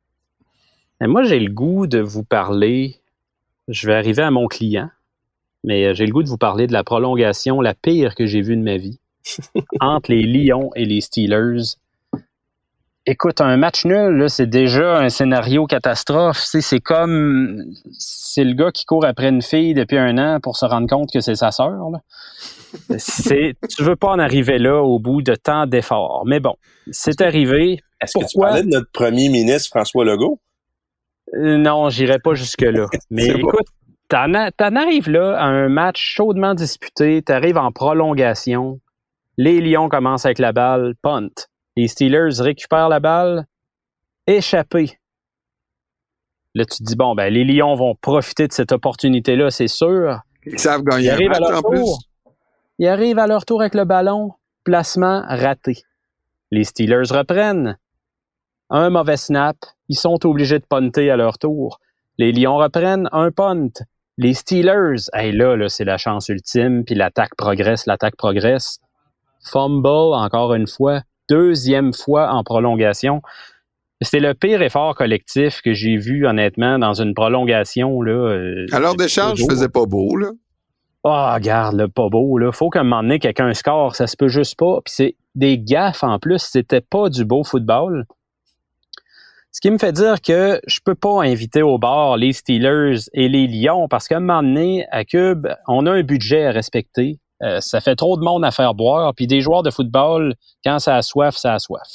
Et moi, j'ai le goût de vous parler, je vais arriver à mon client, mais j'ai le goût de vous parler de la prolongation la pire que j'ai vue de ma vie entre les Lions et les Steelers. Écoute, un match nul, là, c'est déjà un scénario catastrophe. C'est, c'est comme... C'est le gars qui court après une fille depuis un an pour se rendre compte que c'est sa sœur. Là. C'est, tu veux pas en arriver là au bout de tant d'efforts. Mais bon, c'est arrivé. Est-ce Pourquoi? que tu parlais de notre premier ministre, François Legault? Euh, non, j'irai pas jusque-là. Mais écoute, t'en, a, t'en arrives là à un match chaudement disputé. T'arrives en prolongation. Les Lions commencent avec la balle. Punt. Les Steelers récupèrent la balle, échappé. Là, tu te dis, bon, ben, les Lions vont profiter de cette opportunité-là, c'est sûr. Ils savent gagner. Ils arrivent à leur tour. Ils arrivent à leur tour avec le ballon. Placement raté. Les Steelers reprennent. Un mauvais snap. Ils sont obligés de punter à leur tour. Les Lions reprennent un punt. Les Steelers, hey, là, là, c'est la chance ultime, puis l'attaque progresse, l'attaque progresse. Fumble, encore une fois. Deuxième fois en prolongation. C'était le pire effort collectif que j'ai vu, honnêtement, dans une prolongation. Là, à l'heure d'échange, je faisais pas beau, là. Ah, oh, regarde, là, pas beau, là. Faut qu'à un moment donné, quelqu'un score, ça se peut juste pas. Puis c'est des gaffes en plus, c'était pas du beau football. Ce qui me fait dire que je peux pas inviter au bar les Steelers et les Lions parce qu'à un moment donné, à Cube, on a un budget à respecter. Euh, ça fait trop de monde à faire boire, puis des joueurs de football, quand ça a soif, ça a soif.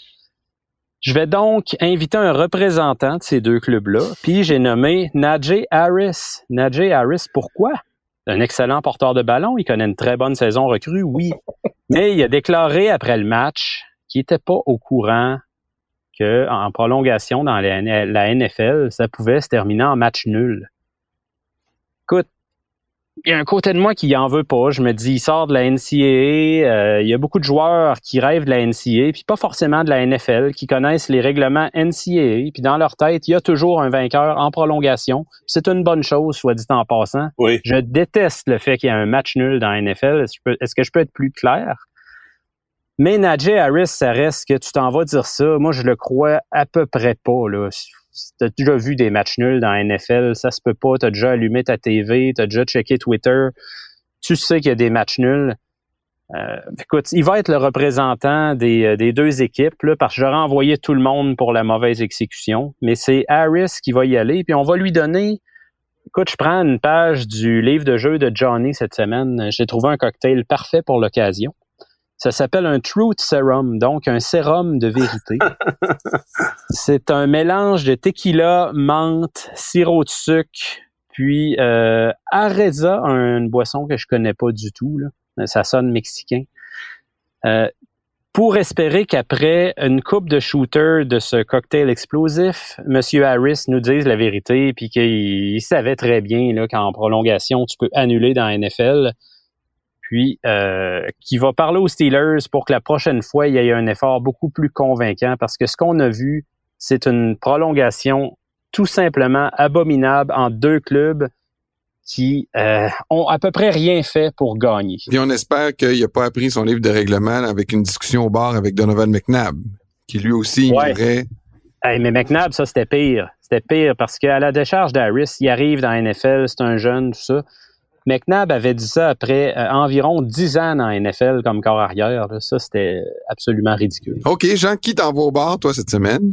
Je vais donc inviter un représentant de ces deux clubs-là, puis j'ai nommé Najee Harris. Najee Harris, pourquoi? Un excellent porteur de ballon, il connaît une très bonne saison recrue, oui, mais il a déclaré après le match qu'il n'était pas au courant qu'en prolongation dans la, la N F L, ça pouvait se terminer en match nul. Écoute, il y a un côté de moi qui en veut pas. Je me dis, il sort de la N C A A. Euh, il y a beaucoup de joueurs qui rêvent de la N C A A, puis pas forcément de la N F L, qui connaissent les règlements N C A A. Puis dans leur tête, il y a toujours un vainqueur en prolongation. C'est une bonne chose, soit dit en passant. Oui. Je déteste le fait qu'il y ait un match nul dans la N F L. Est-ce que je peux, est-ce que je peux être plus clair? Mais Najee Harris, ça reste que tu t'en vas dire ça. Moi, je le crois à peu près pas, là. T'as déjà vu des matchs nuls dans la N F L, ça se peut pas, t'as déjà allumé ta T V, t'as déjà checké Twitter, tu sais qu'il y a des matchs nuls. Euh, écoute, il va être le représentant des, des deux équipes, là, parce que j'aurais envoyé tout le monde pour la mauvaise exécution, mais c'est Harris qui va y aller, puis on va lui donner... Écoute, je prends une page du livre de jeu de Johnny cette semaine, j'ai trouvé un cocktail parfait pour l'occasion. Ça s'appelle un Truth Serum, donc un sérum de vérité. C'est un mélange de tequila, menthe, sirop de sucre, puis euh, Areza, une boisson que je connais pas du tout, là. Ça sonne mexicain. Euh, pour espérer qu'après une coupe de shooter de ce cocktail explosif, M. Harris nous dise la vérité, puis qu'il savait très bien là, qu'en prolongation, tu peux annuler dans la N F L. Puis, euh, qui va parler aux Steelers pour que la prochaine fois, il y ait un effort beaucoup plus convaincant parce que ce qu'on a vu, c'est une prolongation tout simplement abominable en deux clubs qui euh, ont à peu près rien fait pour gagner. Puis on espère qu'il n'a pas appris son livre de règlement avec une discussion au bar avec Donovan McNabb, qui lui aussi ignorait... Ouais. Hey, mais McNabb, ça, c'était pire. C'était pire parce qu'à la décharge d'Harris, il arrive dans la N F L, c'est un jeune, tout ça. McNabb avait dit ça après euh, environ dix ans dans la N F L comme corps arrière. Là. Ça, c'était absolument ridicule. OK, Jean, qui t'envoie au bar, toi, cette semaine?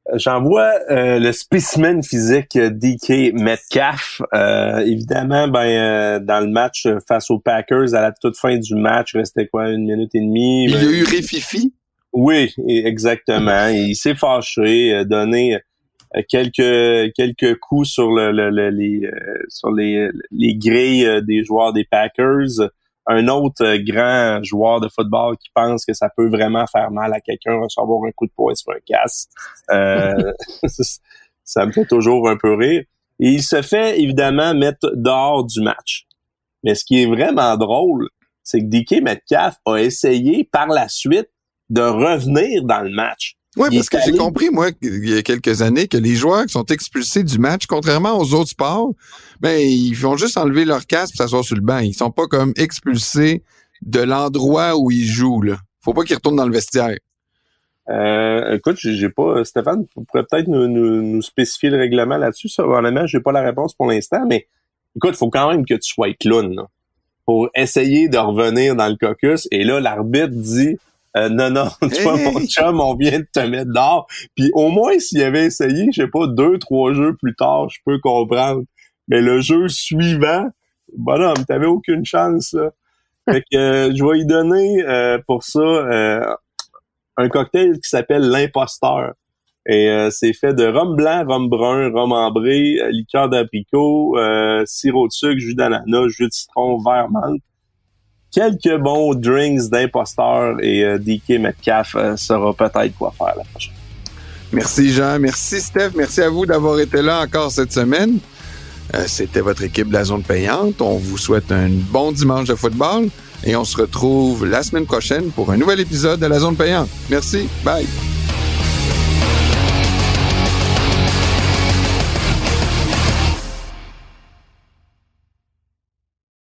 J'envoie euh, le spécimen physique D K Metcalf. Euh, évidemment, ben euh, dans le match face aux Packers, à la toute fin du match, il restait quoi, une minute et demie. Il ben, y a eu Réfifi? Oui, exactement. Il s'est fâché, donné quelques quelques coups sur le, le, le les sur les les grilles des joueurs des Packers. Un autre grand joueur de football qui pense que ça peut vraiment faire mal à quelqu'un recevoir un coup de poing sur un casque. Euh, ça me fait toujours un peu rire. Et il se fait évidemment mettre dehors du match. Mais ce qui est vraiment drôle, c'est que D K Metcalf a essayé par la suite de revenir dans le match. Oui, il parce que allé... j'ai compris, moi, il y a quelques années, que les joueurs qui sont expulsés du match, contrairement aux autres sports, ben, ils vont juste enlever leur casque et s'asseoir sur le banc. Ils sont pas comme expulsés de l'endroit où ils jouent, là. Faut pas qu'ils retournent dans le vestiaire. Euh, écoute, j'ai, j'ai pas, Stéphane, vous pourrez peut-être nous, nous, nous spécifier le règlement là-dessus. Ça, honnêtement, j'ai pas la réponse pour l'instant, mais écoute, faut quand même que tu sois clown, là, pour essayer de revenir dans le caucus. Et là, l'arbitre dit, Euh, non, non, tu vois, hey. Mon chum, on vient de te mettre dehors. Puis au moins, s'il avait essayé, je sais pas, deux, trois jeux plus tard, je peux comprendre. Mais le jeu suivant, bonhomme, t'avais aucune chance, là. Fait que euh, je vais y donner euh, pour ça euh, un cocktail qui s'appelle l'imposteur. Et euh, c'est fait de rhum blanc, rhum brun, rhum ambré, euh, liqueur d'abricot, euh, sirop de sucre, jus d'ananas, jus de citron, verre menthe. Quelques bons drinks d'imposteurs et euh, D K Metcalf euh, saura peut-être quoi faire la prochaine. Merci Jean, merci Steph, merci à vous d'avoir été là encore cette semaine. Euh, c'était votre équipe de la zone payante. On vous souhaite un bon dimanche de football et on se retrouve la semaine prochaine pour un nouvel épisode de la zone payante. Merci, bye.